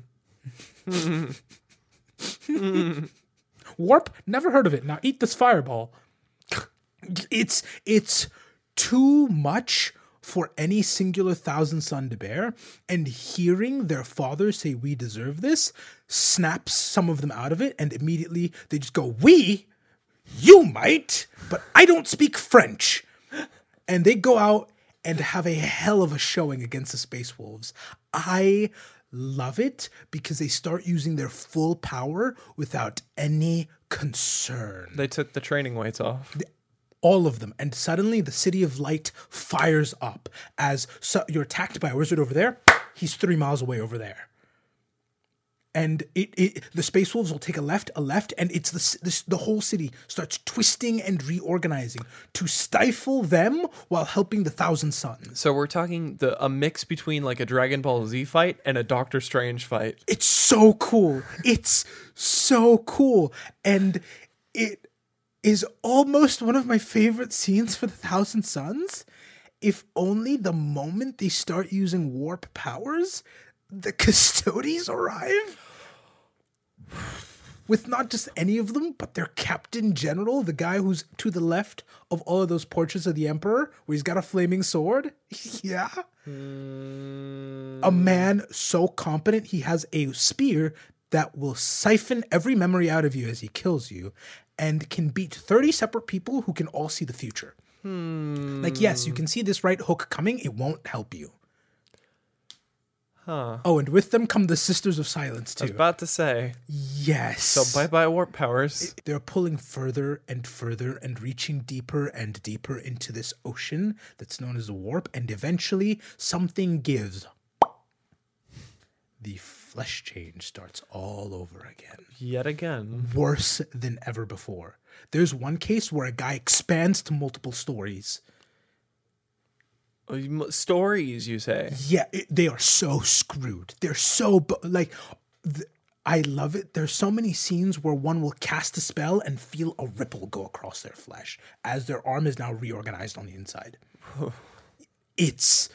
Hmm. Warp? Never heard of it. Now eat this fireball. It's it's too much for any singular Thousand Sun to bear, and hearing their father say we deserve this snaps some of them out of it, and immediately they just go, we? You might, but I don't speak French. And they go out and have a hell of a showing against the Space Wolves. I love it because they start using their full power without any concern. They took the training weights off. All of them. And suddenly the City of Light fires up as so you're attacked by a wizard over there. He's three miles away over there. and it, it the Space Wolves will take a left, a left, and it's the, this, the whole city starts twisting and reorganizing to stifle them while helping the Thousand Suns. So we're talking the a mix between like a Dragon Ball Z fight and a Doctor Strange fight. It's so cool. It's so cool. And it is almost one of my favorite scenes for the Thousand Suns. If only the moment they start using warp powers, the Custodes arrive. With not just any of them, but their Captain General, the guy who's to the left of all of those portraits of the Emperor, where he's got a flaming sword. Yeah. Mm. A man so competent, he has a spear that will siphon every memory out of you as he kills you, and can beat thirty separate people who can all see the future. Hmm. Like, yes, you can see this right hook coming. It won't help you. Huh. Oh, and with them come the Sisters of Silence, too. I was about to say. Yes. So bye-bye warp powers. They're pulling further and further and reaching deeper and deeper into this ocean that's known as a warp. And eventually, something gives. The flesh change starts all over again. Yet again. Worse than ever before. There's one case where a guy expands to multiple stories. Stories, you say? Yeah, it, they are so screwed. They're so, like, th- I love it. There's so many scenes where one will cast a spell and feel a ripple go across their flesh as their arm is now reorganized on the inside. It's...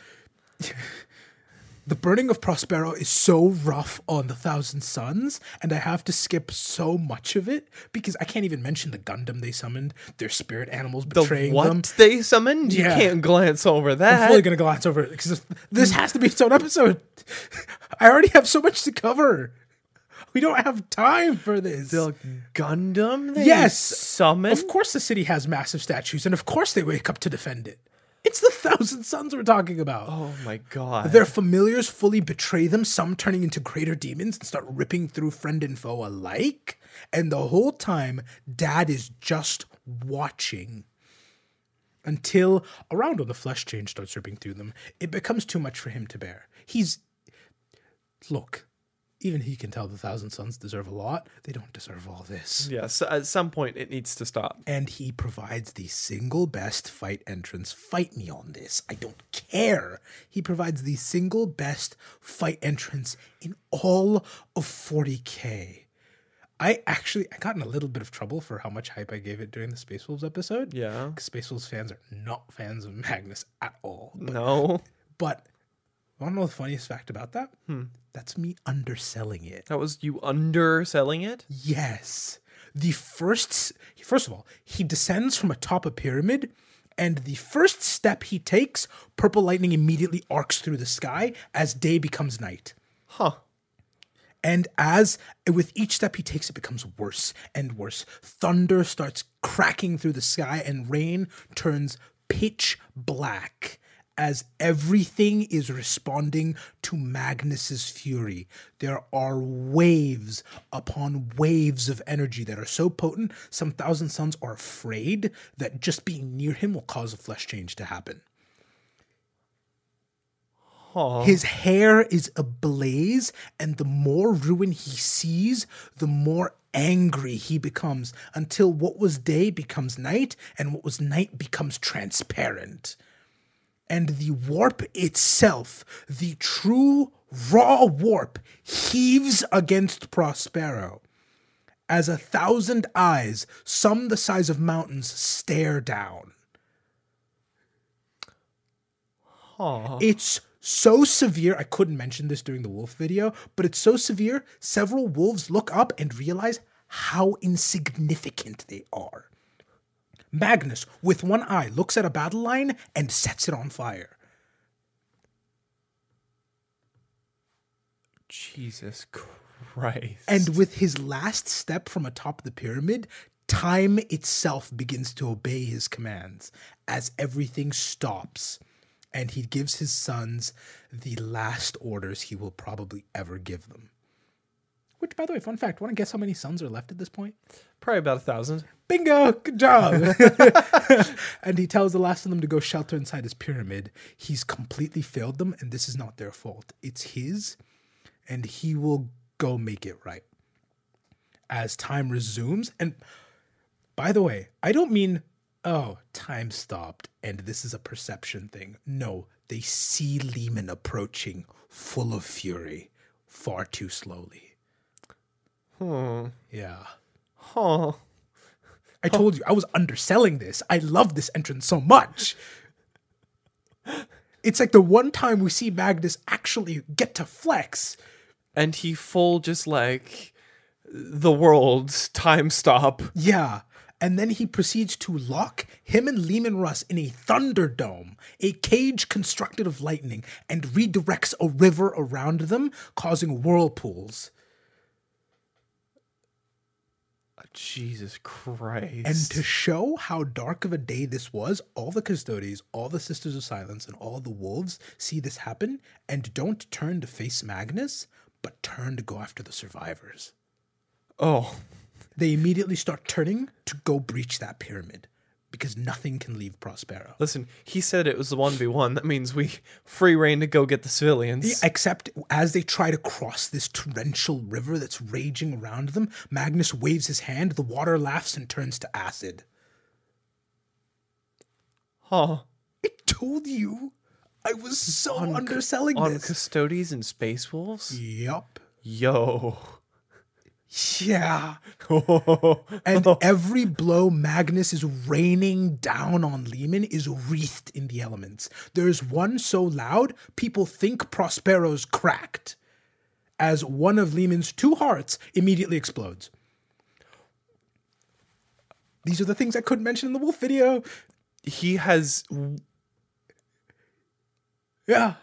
The burning of Prospero is so rough on the Thousand Suns, and I have to skip so much of it because I can't even mention the Gundam they summoned, their spirit animals betraying the what them. They summoned? Yeah. You can't glance over that. I'm fully going to glance over it because this has to be its own episode. I already have so much to cover. We don't have time for this. The Gundam they yes. summoned? Of course the city has massive statues, and of course they wake up to defend it. It's the Thousand Suns we're talking about. Oh my god. Their familiars fully betray them, some turning into greater demons and start ripping through friend and foe alike. And the whole time, Dad is just watching. Until around when the flesh change starts ripping through them, it becomes too much for him to bear. He's... Look... Even he can tell the Thousand Suns deserve a lot. They don't deserve all this. Yes, yeah, so at some point it needs to stop. And he provides the single best fight entrance. Fight me on this. I don't care. He provides the single best fight entrance in all of forty K. I actually, I got in a little bit of trouble for how much hype I gave it during the Space Wolves episode. Yeah. Because Space Wolves fans are not fans of Magnus at all. But, no. But... Want to know the funniest fact about that? Hmm. That's me underselling it. That was you underselling it? Yes. The first, first of all, he descends from atop a pyramid, and the first step he takes, purple lightning immediately arcs through the sky as day becomes night. Huh. And as, with each step he takes, it becomes worse and worse. Thunder starts cracking through the sky, and rain turns pitch black. As everything is responding to Magnus's fury. There are waves upon waves of energy that are so potent, some Thousand Suns are afraid that just being near him will cause a flesh change to happen. Huh. His hair is ablaze, and the more ruin he sees, the more angry he becomes, until what was day becomes night, and what was night becomes transparent. And the warp itself, the true raw warp, heaves against Prospero. As a thousand eyes, some the size of mountains, stare down. Huh. It's so severe, I couldn't mention this during the wolf video, but it's so severe, several wolves look up and realize how insignificant they are. Magnus, with one eye, looks at a battle line and sets it on fire. Jesus Christ. And with his last step from atop the pyramid, time itself begins to obey his commands as everything stops. And he gives his sons the last orders he will probably ever give them. Which, by the way, fun fact, want to guess how many sons are left at this point? Probably about a thousand. Bingo! Good job! And he tells the last of them to go shelter inside his pyramid. He's completely failed them, and this is not their fault. It's his, and he will go make it right. As time resumes, and by the way, I don't mean, oh, time stopped and this is a perception thing. No, they see Lehman approaching full of fury far too slowly. Hmm. Yeah. Huh. I told you, I was underselling this. I love this entrance so much. It's like the one time we see Magnus actually get to flex. And he full just like the world's time stop. Yeah. And then he proceeds to lock him and Leman Russ in a Thunderdome, a cage constructed of lightning, and redirects a river around them, causing whirlpools. Jesus Christ. And to show how dark of a day this was, all the Custodes, all the Sisters of Silence, and all the wolves see this happen and don't turn to face Magnus, but turn to go after the survivors. Oh. They immediately start turning to go breach that pyramid because nothing can leave Prospero. Listen, he said it was the one v one. That means we free reign to go get the civilians. Except as they try to cross this torrential river that's raging around them, Magnus waves his hand, the water laughs and turns to acid. Huh. I told you. I was so On- underselling On this. Custodes and Space Wolves? Yup. Yo. Yeah. And every blow Magnus is raining down on Leman is wreathed in the elements. There's one so loud, people think Prospero's cracked, as one of Leman's two hearts immediately explodes. These are the things I couldn't mention in the Wolf video. He has... Yeah.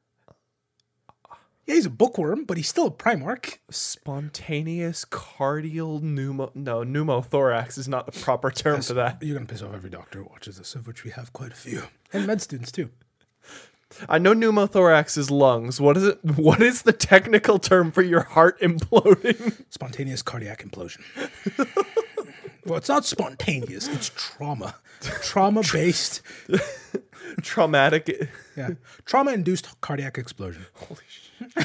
Yeah, he's a bookworm, but he's still a Primarch. Spontaneous cardial pneumo... No, pneumothorax is not the proper term for that. You're going to piss off every doctor who watches this, of which we have quite a few. And med students, too. I know pneumothorax is lungs. What is it? What is the technical term for your heart imploding? Spontaneous cardiac implosion. Well, it's not spontaneous. It's trauma. Trauma-based. Traumatic. Yeah. Trauma-induced cardiac explosion. Holy shit.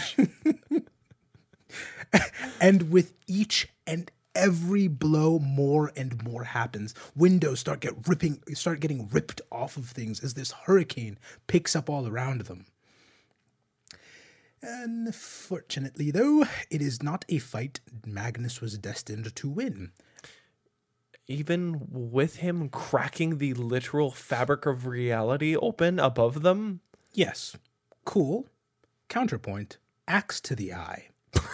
And with each and every blow, more and more happens. Windows start get ripping, start getting ripped off of things as this hurricane picks up all around them. Unfortunately, though, it is not a fight Magnus was destined to win. Even with him cracking the literal fabric of reality open above them? Yes. Cool. Counterpoint. Axe to the eye.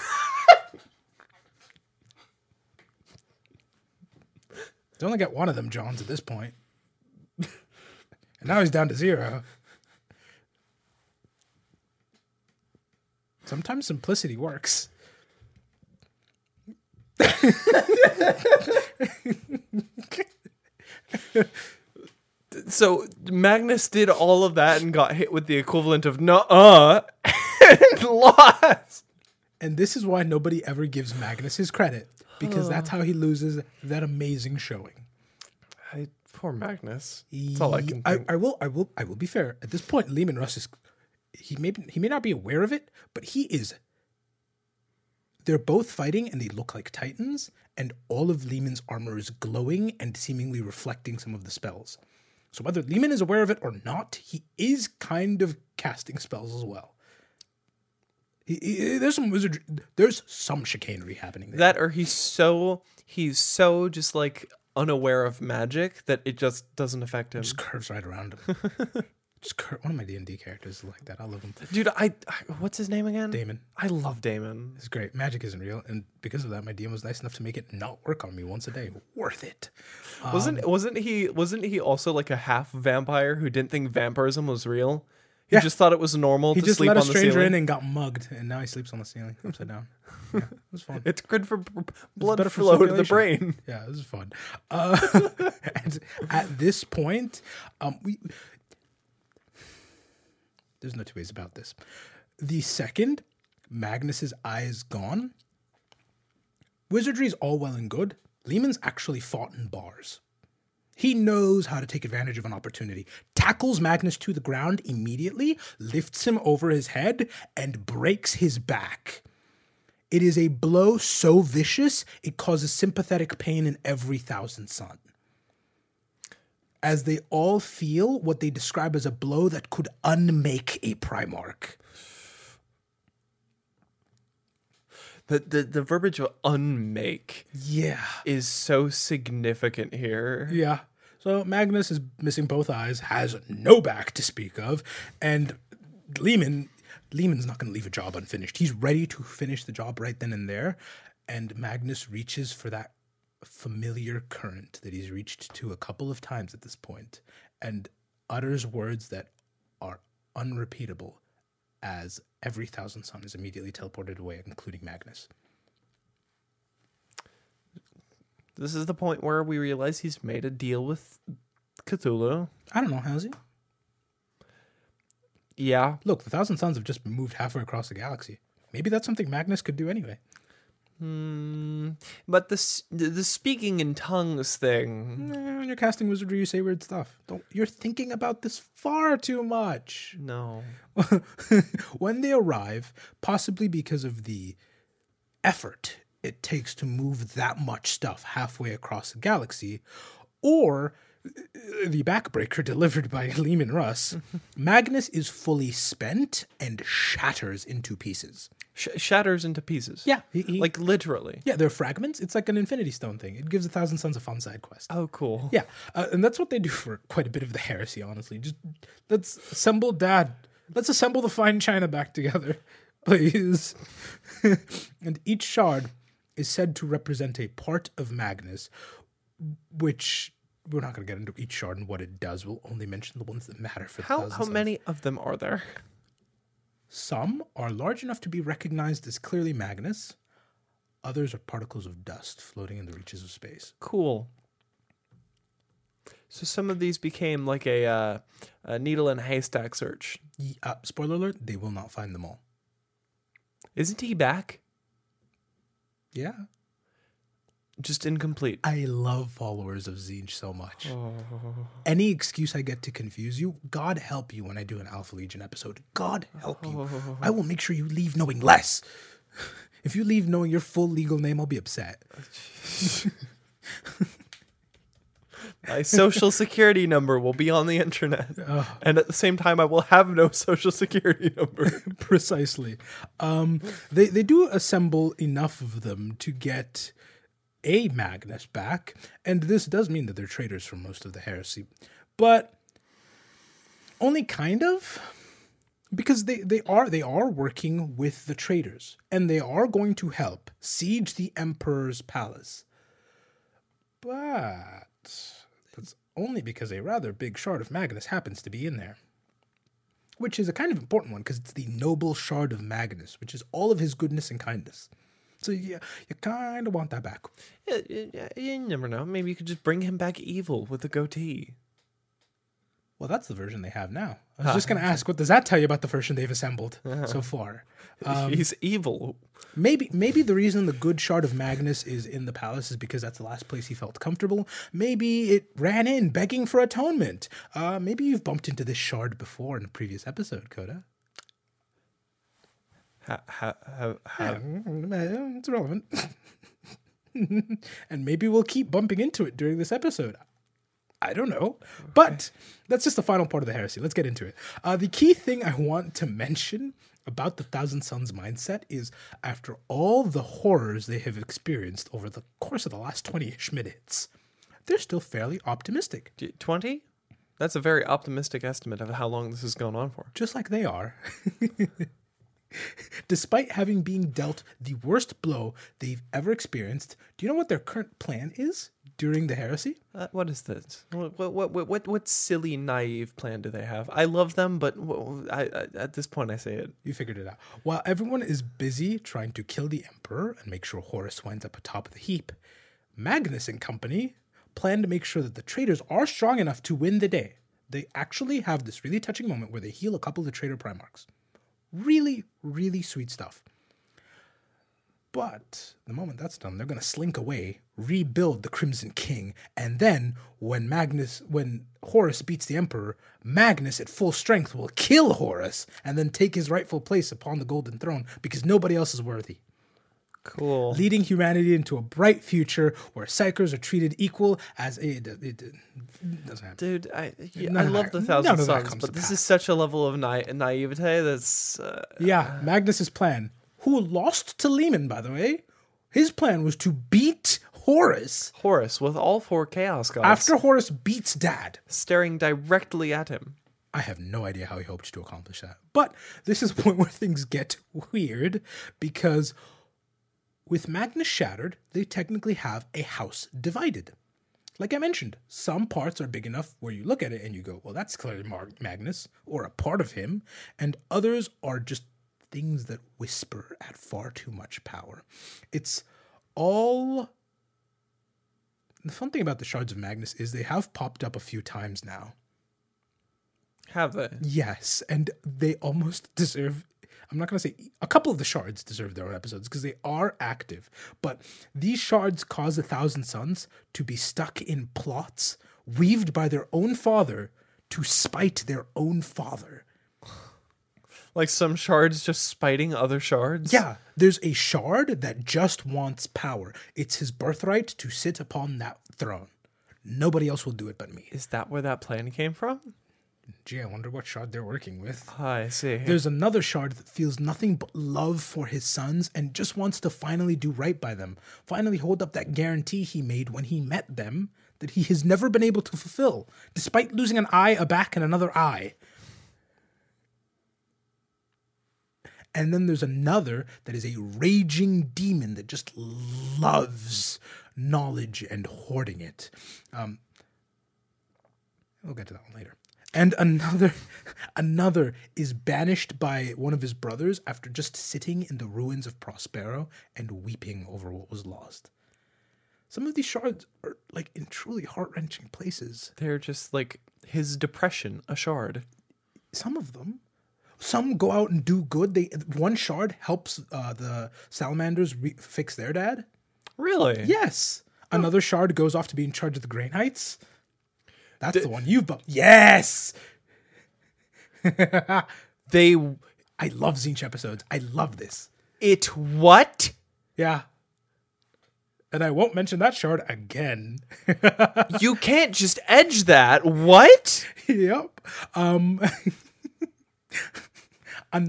He's only got one of them Johns at this point. And now he's down to zero. Sometimes simplicity works. So Magnus did all of that and got hit with the equivalent of nuh-uh and lost. And this is why nobody ever gives Magnus his credit. Because that's how he loses that amazing showing. I, poor Magnus. That's all I can think. I, I will I will I will be fair. At this point, Leman Russ is he may he may not be aware of it, but he is. They're both fighting and they look like titans, and all of Leman's armor is glowing and seemingly reflecting some of the spells. So whether Leman is aware of it or not, he is kind of casting spells as well. He, he, there's some wizardry, there's some chicanery happening there. That or he's so he's so just like unaware of magic that it just doesn't affect him. Just curves right around him. Just cur- one of my D and D characters is like that. I love him. Dude, I, I what's his name again? Damon. I love Damon. It's great. Magic isn't real, and because of that, my D M was nice enough to make it not work on me once a day. Worth it. Wasn't Um, wasn't he wasn't he also like a half vampire who didn't think vampirism was real? He Yeah. just thought it was normal He to just sleep let a on the stranger ceiling. in and got mugged, and now he sleeps on the ceiling upside down. Yeah, it was fun. It's good for b- blood better for flow to the circulation. brain. Yeah, this is fun. Uh, and at this point, um, we there's no two ways about this. The second Magnus's eye is gone, wizardry is all well and good. Leman's actually fought in bars. He knows how to take advantage of an opportunity, tackles Magnus to the ground immediately, lifts him over his head, and breaks his back. It is a blow so vicious, it causes sympathetic pain in every thousand sun. As they all feel what they describe as a blow that could unmake a Primarch. The, the the verbiage of unmake Yeah. is so significant here. Yeah. So Magnus is missing both eyes, has no back to speak of, and Lehman, Lehman's not going to leave a job unfinished. He's ready to finish the job right then and there, and Magnus reaches for that familiar current that he's reached to a couple of times at this point, and utters words that are unrepeatable as every Thousand Sun is immediately teleported away, including Magnus. This is the point where we realize he's made a deal with Cthulhu. I don't know, has he? Yeah. Look, the Thousand Suns have just moved halfway across the galaxy. Maybe that's something Magnus could do anyway. Hmm. But the s- the speaking in tongues thing. Eh, when you're casting wizardry, you say weird stuff. Don't. You're thinking about this far too much. No. When they arrive, possibly because of the effort it takes to move that much stuff halfway across the galaxy, or the backbreaker delivered by Lehman Russ, Magnus is fully spent and shatters into pieces. Sh- shatters into pieces. Yeah. He, he, Like literally. yeah, they're fragments. It's like an Infinity Stone thing. It gives a Thousand Suns a fun side quest. Oh, cool. Yeah, uh, and that's what they do for quite a bit of the heresy, honestly. Just let's assemble Dad. Let's assemble the fine china back together, please. And each shard is said to represent a part of Magnus, which we're not going to get into each shard and what it does. We'll only mention the ones that matter for the How Thousand how Suns. many of them are there? Some are large enough to be recognized as clearly Magnus. Others are particles of dust floating in the reaches of space. Cool. So some of these became like a, uh, a needle in a haystack search. Ye- Uh, spoiler alert, they will not find them all. Isn't he back? Yeah. Just incomplete. I love followers of Zinj so much. Any excuse I get to confuse you, God help you when I do an Alpha Legion episode. God help you. I will make sure you leave knowing less. If you leave knowing your full legal name, I'll be upset. My social security number will be on the internet. And at the same time, I will have no social security number. Precisely. Um, they, they do assemble enough of them to get a Magnus back, and this does mean that they're traitors for most of the heresy. But only kind of, because they, they are they are working with the traitors, and they are going to help siege the Emperor's palace. But that's only because a rather big shard of Magnus happens to be in there. Which is a kind of important one, because it's the noble shard of Magnus, which is all of his goodness and kindness. So yeah, you kind of want that back. Yeah, you, you never know. Maybe you could just bring him back evil with a goatee. Well, that's the version they have now. I was just going to ask, what does that tell you about the version they've assembled Uh-huh. so far? Um, He's evil. maybe maybe the reason the good shard of Magnus is in the palace is because that's the last place he felt comfortable. Maybe it ran in begging for atonement. Uh, maybe you've bumped into this shard before in a previous episode, Coda. Ha, ha, ha, ha. Yeah, it's relevant. And maybe we'll keep bumping into it during this episode. I don't know. But that's just the final part of the heresy. Let's get into it. Uh, the key thing I want to mention about the Thousand Suns mindset is after all the horrors they have experienced over the course of the last twenty-ish minutes, they're still fairly optimistic. twenty? That's a very optimistic estimate of how long this has gone on for. Just like they are. Despite having been dealt the worst blow they've ever experienced, do you know what their current plan is during the heresy? Uh, what is this? What, what what what what silly naive plan do they have? I love them, but w- I, I, at this point I say it. You figured it out. While everyone is busy trying to kill the Emperor and make sure Horus winds up atop of the heap, Magnus and company plan to make sure that the traitors are strong enough to win the day. They actually have this really touching moment where they heal a couple of the traitor Primarchs. Really, really sweet stuff. But the moment that's done, they're going to slink away, rebuild the Crimson King, and then when Magnus, when Horus beats the Emperor, Magnus at full strength will kill Horus and then take his rightful place upon the Golden Throne because nobody else is worthy. Cool. leading humanity into a bright future where psychers are treated equal as a. It, it, it doesn't happen. Dude, I yeah, None I of love that- the Thousand none of that Suns, comes but to this pass. is such a level of na- naivete that's uh, Yeah, Magnus's plan, who lost to Lehman, by the way, his plan was to beat Horus Horus with all four Chaos Gods after Horus beats Dad. staring directly at him. I have no idea how he hoped to accomplish that. But this is the point where things get weird because with Magnus shattered, they technically have a house divided. Like I mentioned, some parts are big enough where you look at it and you go, well, that's clearly Mar- Magnus or a part of him. And others are just things that whisper at far too much power. It's all... The fun thing about the Shards of Magnus is they have popped up a few times now. Have they? Yes, and they almost deserve... I'm not going to say... A couple of the shards deserve their own episodes because they are active. But these shards cause the Thousand Sons to be stuck in plots weaved by their own father to spite their own father. Like some shards just spiting other shards? Yeah, there's a shard that just wants power. It's his birthright to sit upon that throne. Nobody else will do it but me. Is that where that plan came from? Gee, I wonder what shard they're working with. I see. There's another shard that feels nothing but love for his sons and just wants to finally do right by them. Finally hold up that guarantee he made when he met them that he has never been able to fulfill, despite losing an eye, a back, and another eye. And then there's another that is a raging demon that just loves knowledge and hoarding it. Um, we'll get to that one later. And another another is banished by one of his brothers after just sitting in the ruins of Prospero and weeping over what was lost. Some of these shards are like in truly heart-wrenching places. They're just like his depression, a shard. Some of them. Some go out and do good. They one shard helps uh, the salamanders re- fix their dad. Really? Yes. Another shard goes off to be in charge of the Grain Heights. That's D- the one you've bumped. Yes. They. I love Zinch episodes. I love this. It what? Yeah. And I won't mention that shard again. You can't just edge that. What? Yep. Um. Un-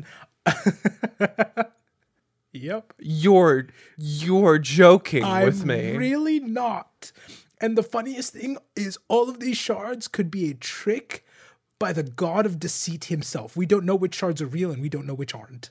yep. You're you're joking I'm with me. Really not. And the funniest thing is all of these shards could be a trick by the god of deceit himself. We don't know which shards are real and we don't know which aren't.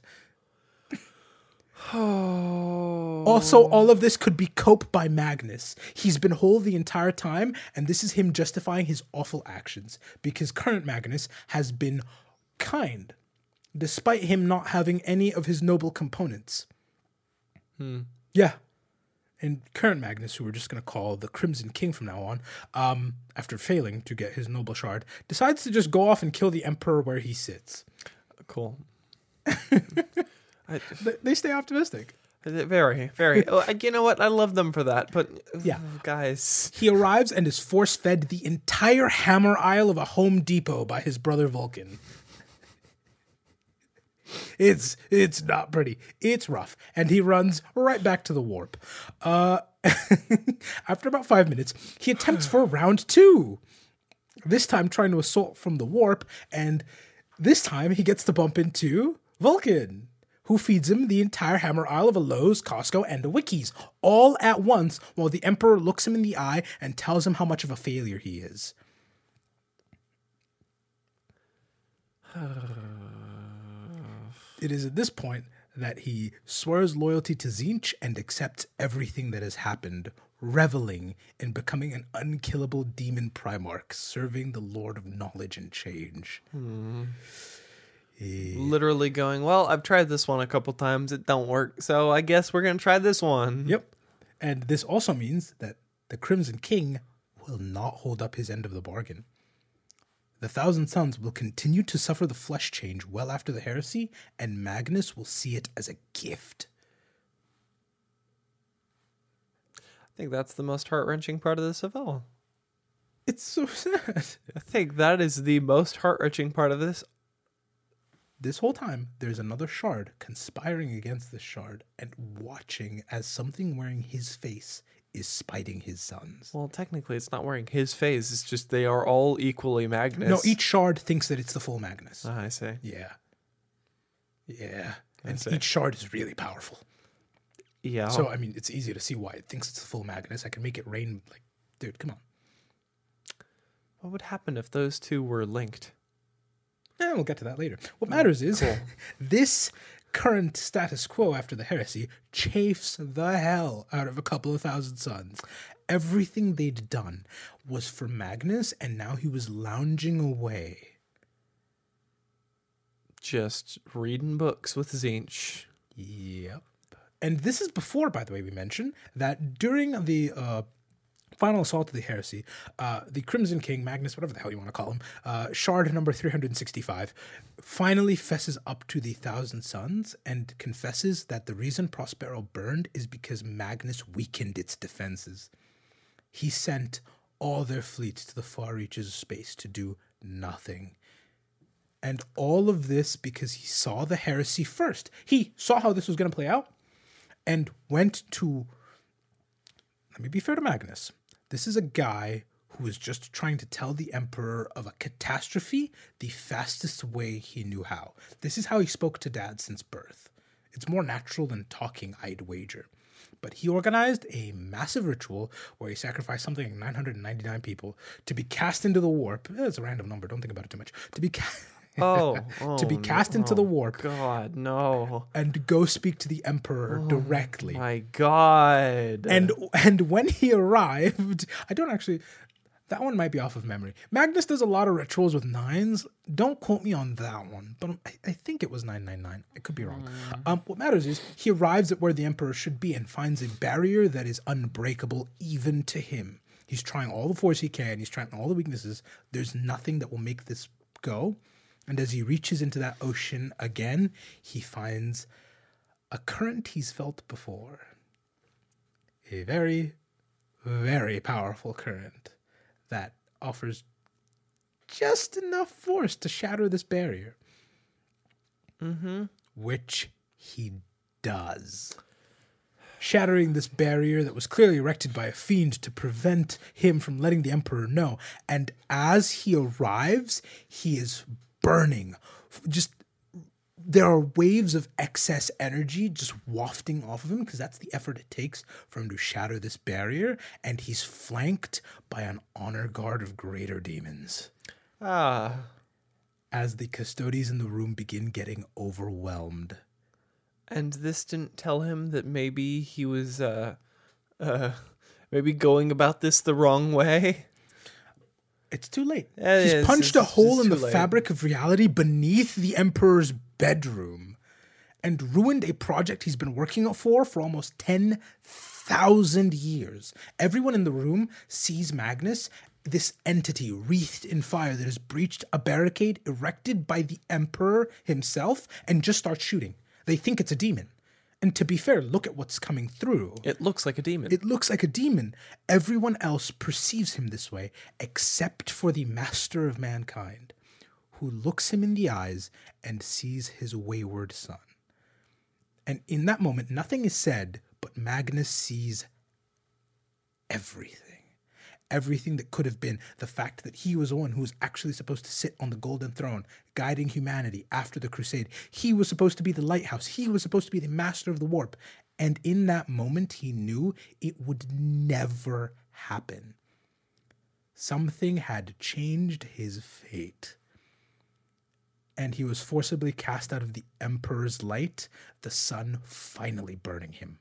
Also, all of this could be cope by Magnus. He's been whole the entire time, and this is him justifying his awful actions, because current Magnus has been kind, despite him not having any of his noble components. Hmm. Yeah. And current Magnus, who we're just going to call the Crimson King from now on, um, after failing to get his noble shard, decides to just go off and kill the Emperor where he sits. Cool. I, They, they stay optimistic. very, very. Oh, you know what? I love them for that. But Yeah. oh, guys, He arrives and is force-fed the entire hammer aisle of a Home Depot by his brother Vulcan. It's it's not pretty. It's rough. And he runs right back to the warp. Uh, after about five minutes, he attempts for round two. This time trying to assault from the warp. And this time he gets to bump into Vulcan, who feeds him the entire hammer aisle of a Lowe's, Costco, and a Wickies, all at once while the Emperor looks him in the eye and tells him how much of a failure he is. It is at this point that he swears loyalty to Zinch and accepts everything that has happened, reveling in becoming an unkillable demon Primarch, serving the Lord of Knowledge and Change. Hmm. He- literally going, well, I've tried this one a couple times. It don't work. So I guess we're going to try this one. Yep. And this also means that the Crimson King will not hold up his end of the bargain. The Thousand Sons will continue to suffer the flesh change well after the heresy, and Magnus will see it as a gift. I think that's the most heart-wrenching part of this of all. It's so sad. I think that is the most heart-wrenching part of this this whole time, there's another shard conspiring against this shard and watching as something wearing his face is spiting his sons. Well, technically, it's not wearing his face. It's just they are all equally Magnus. No, each shard thinks that it's the full Magnus. Ah, I see. Yeah. Yeah. I And see. each shard is really powerful. Yeah. So, I mean, it's easy to see why it thinks it's the full Magnus. I can make it rain. Like, dude, come on. What would happen if those two were linked? Eh, we'll get to that later. What matters is Cool. this current status quo after the heresy chafes the hell out of a couple of thousand suns. Everything they'd done was for Magnus, and now he was lounging away. Just reading books with Zinch. Yep. And this is before, by the way, we mentioned that during the uh, final assault of the heresy, uh, the Crimson King, Magnus, whatever the hell you want to call him, uh, shard number three hundred sixty-five, finally fesses up to the Thousand Suns and confesses that the reason Prospero burned is because Magnus weakened its defenses. He sent all their fleets to the far reaches of space to do nothing. And all of this because he saw the heresy first. He saw how this was going to play out and went to... Let me be fair to Magnus. This is a guy who was just trying to tell the Emperor of a catastrophe the fastest way he knew how. This is how he spoke to Dad since birth. It's more natural than talking, I'd wager. But he organized a massive ritual where he sacrificed something like nine hundred ninety-nine people to be cast into the warp. Eh, It's a random number. Don't think about it too much. To be ca- Oh, oh to be cast no. into the warp God, no. and go speak to the Emperor directly. My God. And and when he arrived, I don't actually. That one might be off of memory. Magnus does a lot of rituals with nines. Don't quote me on that one, but I, I think it was nine nine nine. I could be wrong. Um, what matters is he arrives at where the Emperor should be and finds a barrier that is unbreakable even to him. He's trying all the force he can. He's trying all the weaknesses. There's nothing that will make this go. And as he reaches into that ocean again, he finds a current he's felt before. A very, very powerful current that offers just enough force to shatter this barrier. Mm-hmm. Which he does. Shattering this barrier that was clearly erected by a fiend to prevent him from letting the Emperor know. And as he arrives, he is burning. Just there are waves of excess energy just wafting off of him because that's the effort it takes for him to shatter this barrier. And he's flanked by an honor guard of greater demons. Ah. As the custodians in the room begin getting overwhelmed. And this didn't tell him that maybe he was, uh, uh, maybe going about this the wrong way? It's too late. Yeah, He's yeah, it's- punched it's- a hole it's in the too late. fabric of reality beneath the Emperor's bedroom and ruined a project he's been working for for almost ten thousand years. Everyone in the room sees Magnus, this entity wreathed in fire that has breached a barricade erected by the Emperor himself and just starts shooting. They think it's a demon. And to be fair, look at what's coming through. It looks like a demon. It looks like a demon. Everyone else perceives him this way, except for the master of mankind, who looks him in the eyes and sees his wayward son. And in that moment, nothing is said, but Magnus sees everything. Everything that could have been the fact that he was the one who was actually supposed to sit on the golden throne, guiding humanity after the crusade. He was supposed to be the lighthouse. He was supposed to be the master of the warp. And in that moment, he knew it would never happen. Something had changed his fate. And he was forcibly cast out of the Emperor's light, the sun finally burning him.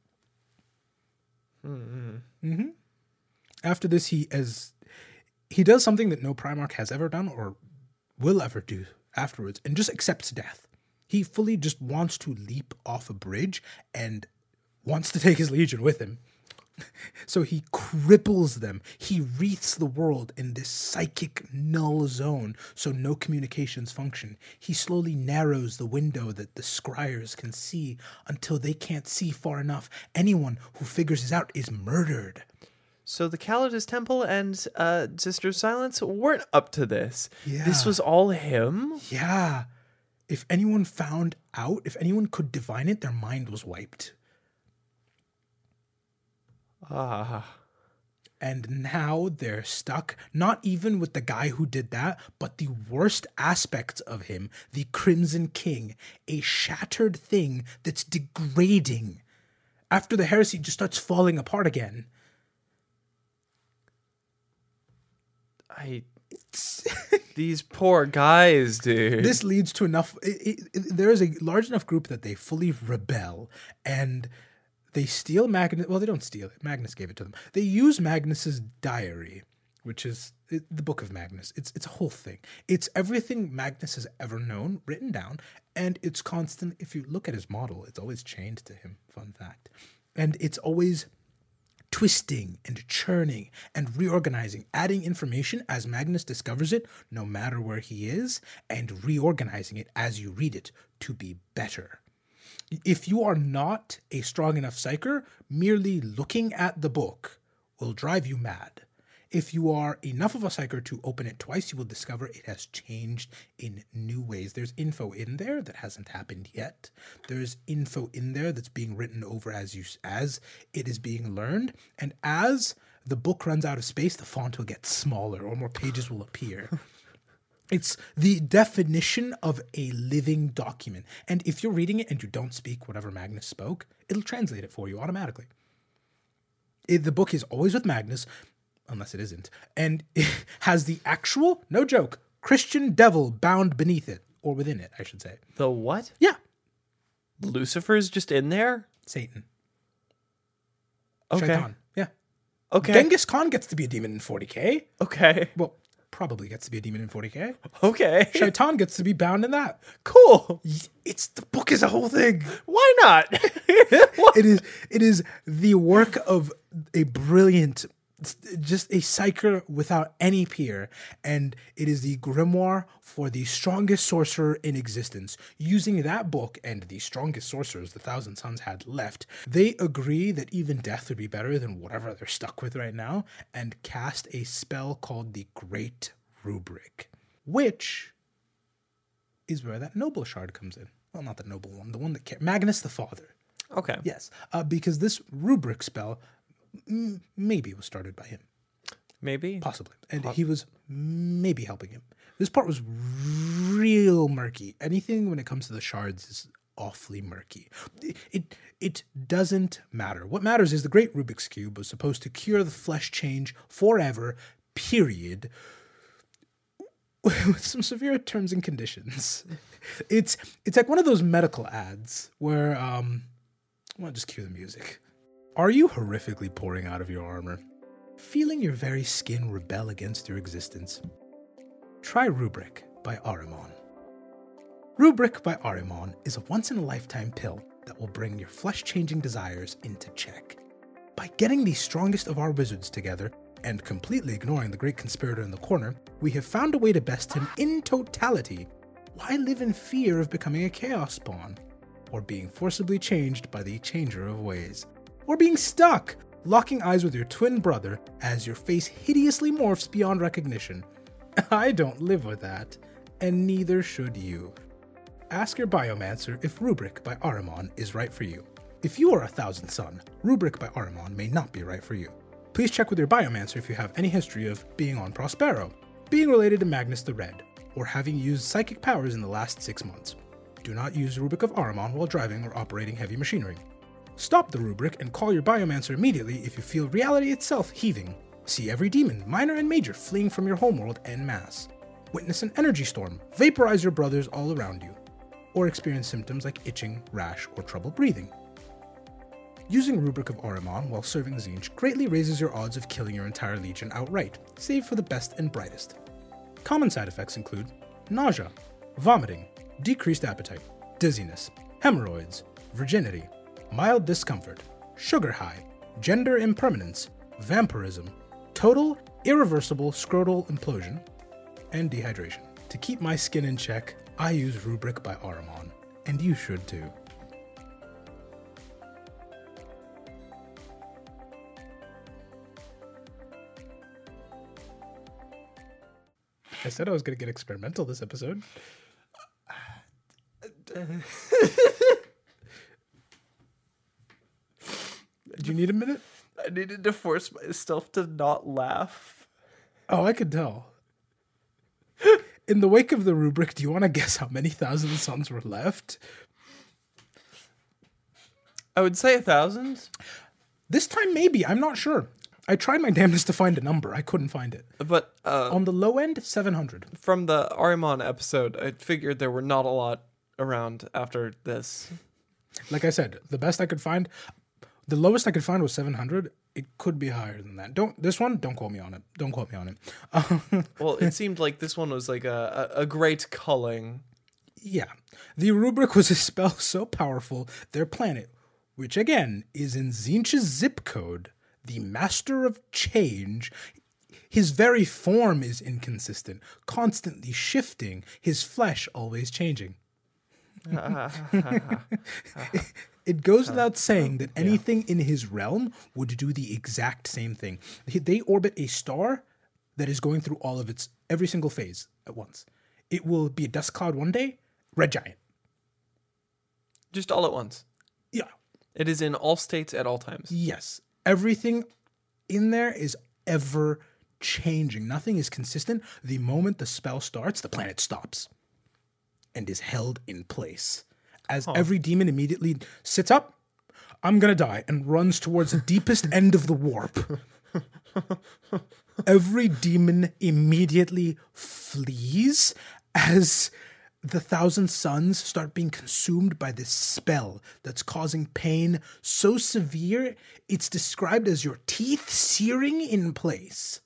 Mm-hmm. Mm-hmm. After this, he as he does something that no Primarch has ever done or will ever do afterwards, and just accepts death. He fully just wants to leap off a bridge and wants to take his legion with him. So he cripples them. He wreaths the world in this psychic null zone so no communications function. He slowly narrows the window that the scryers can see until they can't see far enough. Anyone who figures this out is murdered. So the Calidus Temple and uh, Sister Silence weren't up to this. Yeah. This was all him? Yeah. If anyone found out, if anyone could divine it, their mind was wiped. Ah. And now they're stuck, not even with the guy who did that, but the worst aspects of him, the Crimson King, a shattered thing that's degrading. After the heresy just starts falling apart again. I... These poor guys, dude. This leads to enough... It, it, it, there is a large enough group that they fully rebel, and... They steal Magnus. Well, they don't steal it. Magnus gave it to them. They use Magnus's diary, which is it, the book of Magnus. It's it's a whole thing. It's everything Magnus has ever known written down, and it's constant. If you look at his model, it's always chained to him. Fun fact, and it's always twisting and churning and reorganizing, adding information as Magnus discovers it, no matter where he is, and reorganizing it as you read it to be better. If you are not a strong enough psyker, merely looking at the book will drive you mad. If you are enough of a psyker to open it twice, you will discover it has changed in new ways. There's info in there that hasn't happened yet. There's info in there that's being written over as you as it is being learned. And as the book runs out of space, the font will get smaller or more pages will appear. It's the definition of a living document. And if you're reading it and you don't speak whatever Magnus spoke, it'll translate it for you automatically. It, the book is always with Magnus, unless it isn't, and it has the actual, no joke, Christian devil bound beneath it, or within it, I should say. The what? Yeah. Lucifer's just in there? Satan. Okay. Shaitan. Yeah. Okay. Genghis Khan gets to be a demon in forty K. Okay. Well, probably gets to be a demon in forty K. Okay. Shaitan gets to be bound in that. Cool. It's the book is a whole thing. Why not? It is it is the work of a brilliant, just a psyker without any peer, and it is the grimoire for the strongest sorcerer in existence. Using that book and the strongest sorcerers the Thousand Sons had left, they agree that even death would be better than whatever they're stuck with right now, and cast a spell called the Great Rubric, which is where that noble shard comes in. Well, not the noble one, the one that cares. Magnus the Father. Okay. Yes, uh, because this rubric spell m- maybe was started by him. Maybe. Possibly. And he was maybe helping him. This part was real murky. Anything when it comes to the shards is awfully murky. It, it, it doesn't matter. What matters is the Great Rubik's Cube was supposed to cure the flesh change forever, period, with some severe terms and conditions. It's it's like one of those medical ads where, um, well, just cue the music. Are you horrifically pouring out of your armor? Feeling your very skin rebel against your existence? Try Rubric by Ahriman. Rubric by Ahriman is a once-in-a-lifetime pill that will bring your flesh-changing desires into check. By getting the strongest of our wizards together, and completely ignoring the great conspirator in the corner, we have found a way to best him in totality. Why live in fear of becoming a chaos spawn? Or being forcibly changed by the changer of ways? Or being stuck, locking eyes with your twin brother as your face hideously morphs beyond recognition? I don't live with that, and neither should you. Ask your biomancer if Rubric by Ahriman is right for you. If you are a Thousand Son, Rubric by Ahriman may not be right for you. Please check with your biomancer if you have any history of being on Prospero, being related to Magnus the Red, or having used psychic powers in the last six months. Do not use Rubric of Ahriman while driving or operating heavy machinery. Stop the Rubric and call your biomancer immediately if you feel reality itself heaving. See every demon, minor and major, fleeing from your homeworld en masse. Witness an energy storm, vaporize your brothers all around you, or experience symptoms like itching, rash, or trouble breathing. Using Rubric of Ahriman while serving Tzeentch greatly raises your odds of killing your entire legion outright, save for the best and brightest. Common side effects include nausea, vomiting, decreased appetite, dizziness, hemorrhoids, virginity, mild discomfort, sugar high, gender impermanence, vampirism, total, irreversible scrotal implosion, and dehydration. To keep my skin in check, I use Rubric by Ahriman, and you should too. I said I was going to get experimental this episode. Do you need a minute? I needed to force myself to not laugh. Oh, I could tell. In the wake of the rubric, do you want to guess how many thousand suns were left? I would say a thousand. This time, maybe. I'm not sure. I tried my damnedest to find a number. I couldn't find it. But uh, On the low end, seven hundred. from the Arimon episode, I figured there were not a lot around after this. Like I said, the best I could find, the lowest I could find was seven hundred. It could be higher than that. Don't This one, don't quote me on it. Don't quote me on it. Well, it seemed like this one was like a, a, a great culling. Yeah. The rubric was a spell so powerful, their planet, which again is in Tzeentch's zip code, the master of change, his very form is inconsistent, constantly shifting, his flesh always changing. It goes without saying that anything in his realm would do the exact same thing. They orbit a star that is going through all of its every single phase at once. It will be a dust cloud one day, red giant. Just all at once. Yeah. It is in all states at all times. Yes. Everything in there is ever changing. Nothing is consistent. The moment the spell starts, the planet stops and is held in place. As huh. every demon immediately sits up, I'm going to die, and runs towards the deepest end of the warp. Every demon immediately flees as the thousand suns start being consumed by this spell that's causing pain so severe, it's described as your teeth searing in place.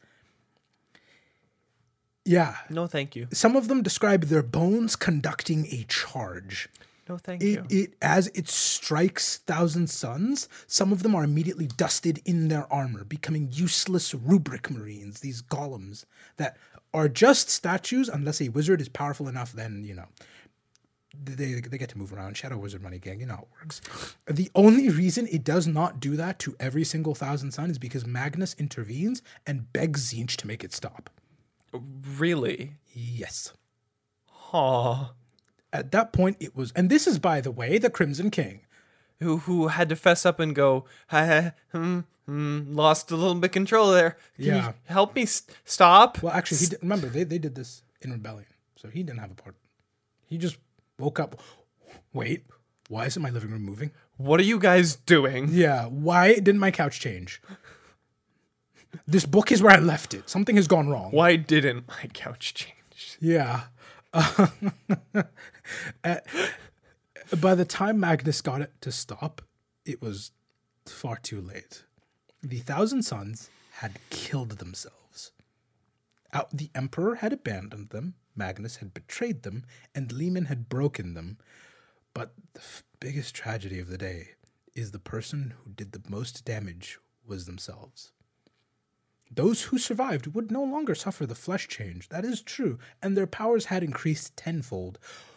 Yeah. No, thank you. Some of them describe their bones conducting a charge. No, thank it, you. It as it strikes thousand suns, some of them are immediately dusted in their armor, becoming useless rubric marines, these golems that are just statues unless a wizard is powerful enough, then, you know, they they get to move around. Shadow Wizard Money Gang, you know how it works. The only reason it does not do that to every single thousand sun is because Magnus intervenes and begs Tzeentch to make it stop. Really? Yes. Huh. At that point, it was, and this is, by the way, the Crimson King. Who who had to fess up and go, ha, hmm, hmm, lost a little bit of control there. Can Yeah. you help me st- stop? Well, actually, he did, remember, they, they did this in Rebellion, so he didn't have a part. He just woke up. Wait, why isn't my living room moving? What are you guys doing? Yeah, why didn't my couch change? This book is where I left it. Something has gone wrong. Why didn't my couch change? Yeah. Uh, uh, by the time Magnus got it to stop, it was far too late. The Thousand Suns had killed themselves. Out, the Emperor had abandoned them, Magnus had betrayed them, and Leman had broken them. But the f- biggest tragedy of the day is the person who did the most damage was themselves. Those who survived would no longer suffer the flesh change. That is true, and their powers had increased tenfold.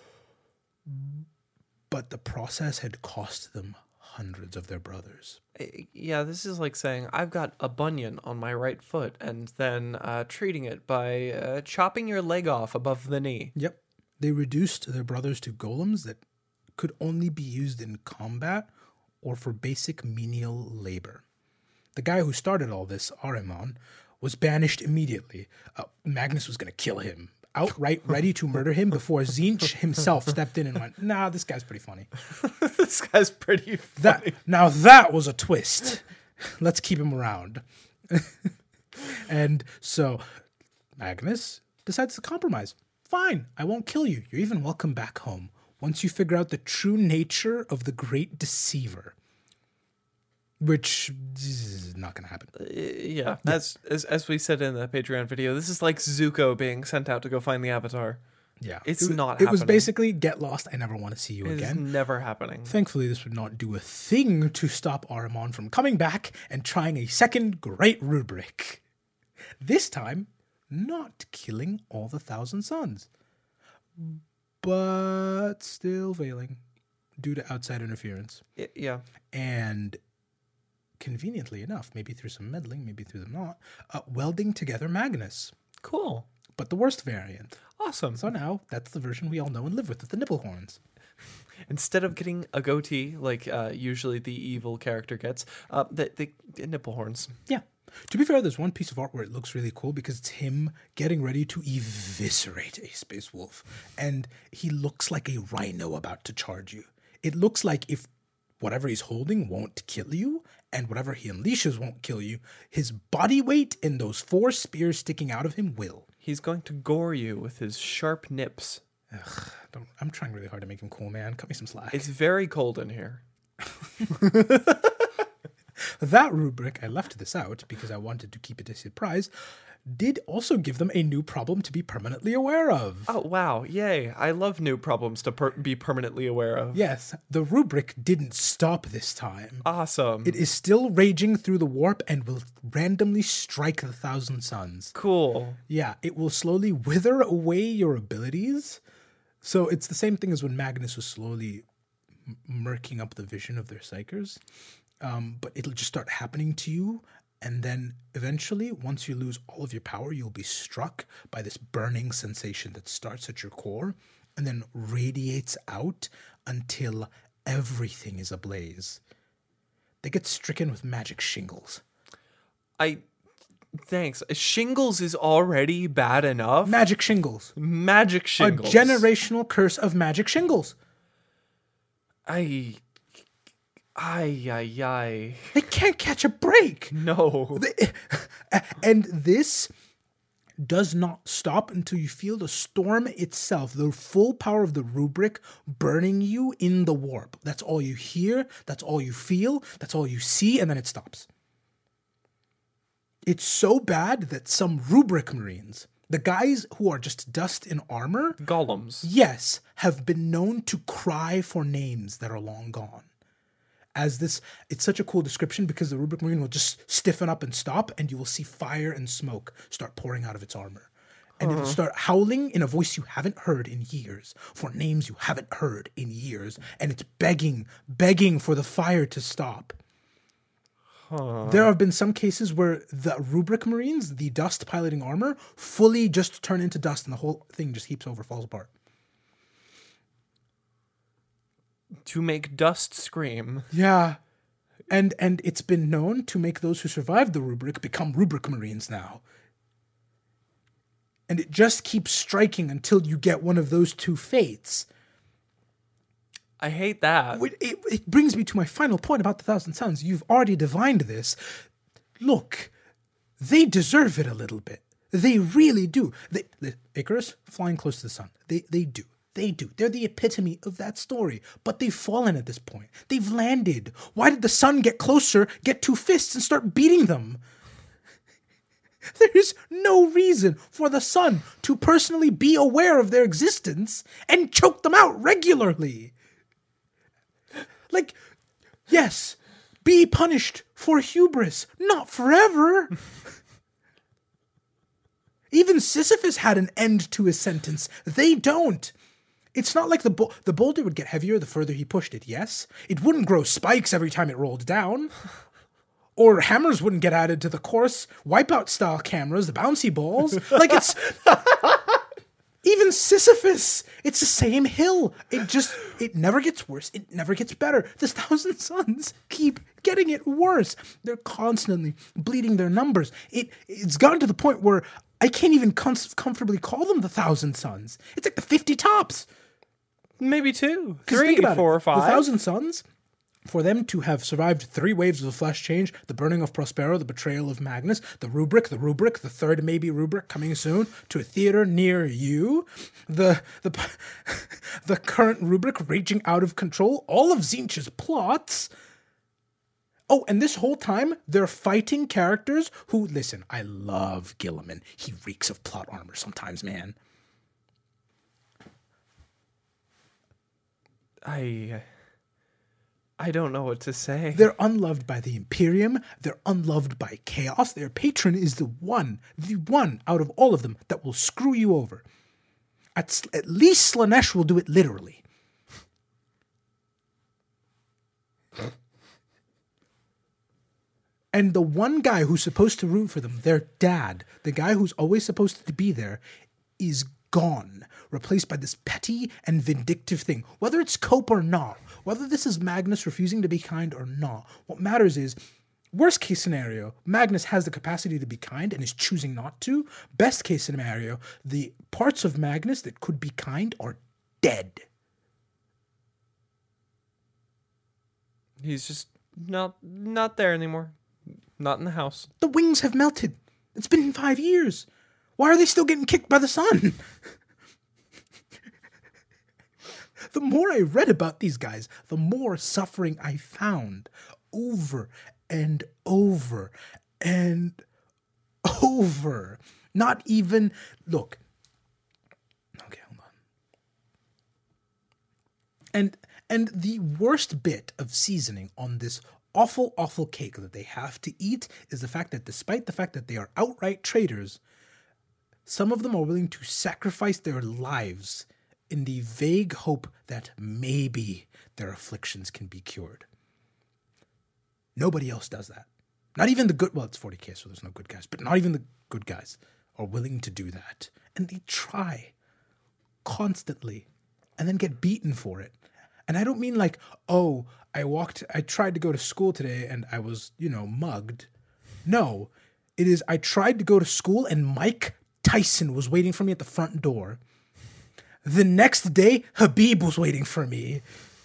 But the process had cost them hundreds of their brothers. Yeah, this is like saying, I've got a bunion on my right foot, and then uh, treating it by uh, chopping your leg off above the knee. Yep. They reduced their brothers to golems that could only be used in combat or for basic menial labor. The guy who started all this, Arimon, was banished immediately. Uh, Magnus was going to kill him, outright ready to murder him before Tzeentch himself stepped in and went, nah, this guy's pretty funny. This guy's pretty funny. That, now that was a twist. Let's keep him around. And so Magnus decides to compromise. Fine, I won't kill you. You're even welcome back home once you figure out the true nature of the great deceiver. Which is not going to happen. Uh, yeah, yeah. As, as as we said in the Patreon video, this is like Zuko being sent out to go find the Avatar. Yeah. It's it, not It happening. was basically, get lost, I never want to see you It again. is never happening. Thankfully, this would not do a thing to stop Arimon from coming back and trying a second great rubric. This time, not killing all the Thousand Suns. But still failing due to outside interference. Y- yeah. And conveniently enough, maybe through some meddling, maybe through them not, uh, welding together Magnus. Cool. But the worst variant. Awesome. So now, that's the version we all know and live with, with the nipple horns. Instead of getting a goatee, like uh, usually the evil character gets, uh, the, the, the nipple horns. Yeah. To be fair, there's one piece of art where it looks really cool because it's him getting ready to eviscerate a space wolf. And he looks like a rhino about to charge you. It looks like if whatever he's holding won't kill you, and whatever he unleashes won't kill you, his body weight and those four spears sticking out of him will. He's going to gore you with his sharp nips. Ugh, don't, I'm trying really hard to make him cool, man. Cut me some slack. It's very cold in here. That rubric, I left this out because I wanted to keep it a surprise, did also give them a new problem to be permanently aware of. Oh, wow. Yay. I love new problems to per- be permanently aware of. Yes, the rubric didn't stop this time. Awesome. It is still raging through the warp and will randomly strike the Thousand Suns. Cool. Yeah, it will slowly wither away your abilities. So it's the same thing as when Magnus was slowly m- murking up the vision of their psychers. Um, but it'll just start happening to you. And then eventually, once you lose all of your power, you'll be struck by this burning sensation that starts at your core and then radiates out until everything is ablaze. They get stricken with magic shingles. I... Thanks. Shingles is already bad enough. Magic shingles. Magic shingles. A generational curse of magic shingles. I... Ay, ay, ay. They can't catch a break. No. They- and this does not stop until you feel the storm itself, the full power of the rubric burning you in the warp. That's all you hear. That's all you feel. That's all you see. And then it stops. It's so bad that some rubric marines, the guys who are just dust in armor, Golems. yes, have been known to cry for names that are long gone. As this, it's such a cool description because the rubric marine will just stiffen up and stop, and you will see fire and smoke start pouring out of its armor. And it'll start howling in a voice you haven't heard in years, for names you haven't heard in years, and it's begging, begging for the fire to stop. Huh. There have been some cases where the rubric marines, the dust piloting armor, fully just turn into dust and the whole thing just heaps over, falls apart. To make dust scream. Yeah. And and it's been known to make those who survived the rubric become rubric marines now. And it just keeps striking until you get one of those two fates. I hate that. It, it, it brings me to my final point about the Thousand Suns. You've already divined this. Look, they deserve it a little bit. They really do. They, the, Icarus, flying close to the sun. They they do. They do. They're the epitome of that story. But they've fallen at this point. They've landed. Why did the sun get closer, get two fists, and start beating them? There is no reason for the sun to personally be aware of their existence and choke them out regularly. Like, yes, be punished for hubris, not forever. Even Sisyphus had an end to his sentence. They don't. It's not like the bo- the boulder would get heavier the further he pushed it, yes? It wouldn't grow spikes every time it rolled down. Or hammers wouldn't get added to the course. Wipeout-style cameras, the bouncy balls. Like, it's... Even Sisyphus, it's the same hill. It just, it never gets worse. It never gets better. The Thousand Suns keep getting it worse. They're constantly bleeding their numbers. It, it's gotten to the point where I can't even com- comfortably call them the Thousand Suns. It's like the fifty tops. Maybe two. 'Cause Three, think about four, it. or five. The Thousand Suns, for them to have survived three waves of the flesh change, the burning of Prospero, the betrayal of Magnus, the rubric, the rubric, the third maybe rubric coming soon to a theater near you, the the the current rubric raging out of control, all of Tzeentch's plots. Oh, and this whole time, they're fighting characters who, listen, I love Gilliman. He reeks of plot armor sometimes, man. I... I don't know what to say. They're unloved by the Imperium. They're unloved by Chaos. Their patron is the one, the one out of all of them that will screw you over. At, at least Slaanesh will do it literally. And the one guy who's supposed to root for them, their dad, the guy who's always supposed to be there, is gone, replaced by this petty and vindictive thing. Whether it's cope or not, whether this is Magnus refusing to be kind or not, what matters is, worst case scenario, Magnus has the capacity to be kind and is choosing not to. Best case scenario, the parts of Magnus that could be kind are dead. He's just not not there anymore. Not in the house. The wings have melted. It's been five years. Why are they still getting kicked by the sun? The more I read about these guys, the more suffering I found over and over and over. Not even, look. Okay, hold on. And and the worst bit of seasoning on this awful, awful cake that they have to eat is the fact that despite the fact that they are outright traitors, some of them are willing to sacrifice their lives in the vague hope that maybe their afflictions can be cured. Nobody else does that. Not even the good, well, it's forty K, so there's no good guys, but not even the good guys are willing to do that. And they try constantly and then get beaten for it. And I don't mean like, oh, I walked, I tried to go to school today and I was, you know, mugged. No, it is, I tried to go to school and Mike Tyson was waiting for me at the front door. The next day, Habib was waiting for me.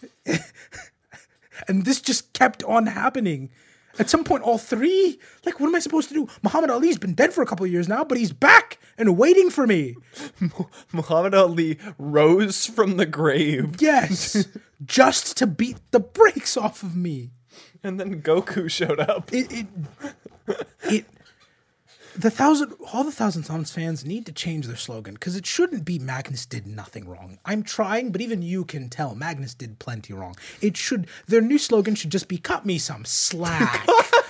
And this just kept on happening. At some point, all three, like, what am I supposed to do? Muhammad Ali's been dead for a couple of years now, but he's back and waiting for me. Muhammad Ali rose from the grave. Yes, just to beat the brakes off of me. And then Goku showed up. It, it, it, the thousand, all the Thousand Suns fans need to change their slogan because it shouldn't be Magnus did nothing wrong. I'm trying, but even you can tell Magnus did plenty wrong. It should, their new slogan should just be cut me some slack.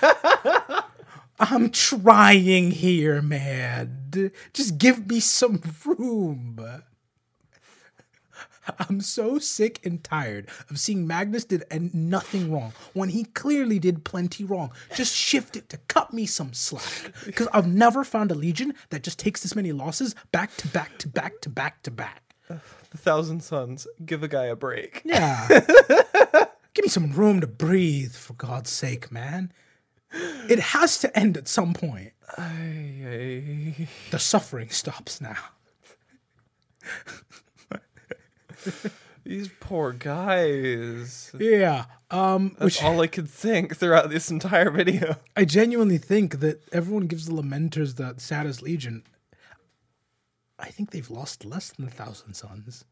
I'm trying here, man. Just give me some room. I'm so sick and tired of seeing Magnus did and nothing wrong when he clearly did plenty wrong. Just shift it to cut me some slack. Because I've never found a Legion that just takes this many losses back to back to back to back to back. The Thousand Suns, give a guy a break. Yeah. Give me some room to breathe, for God's sake, man. It has to end at some point. Ay, ay. The suffering stops now. These poor guys. Yeah. Um, That's which all I could think throughout this entire video. I genuinely think that everyone gives the Lamenters the saddest Legion. I think they've lost less than a Thousand Suns.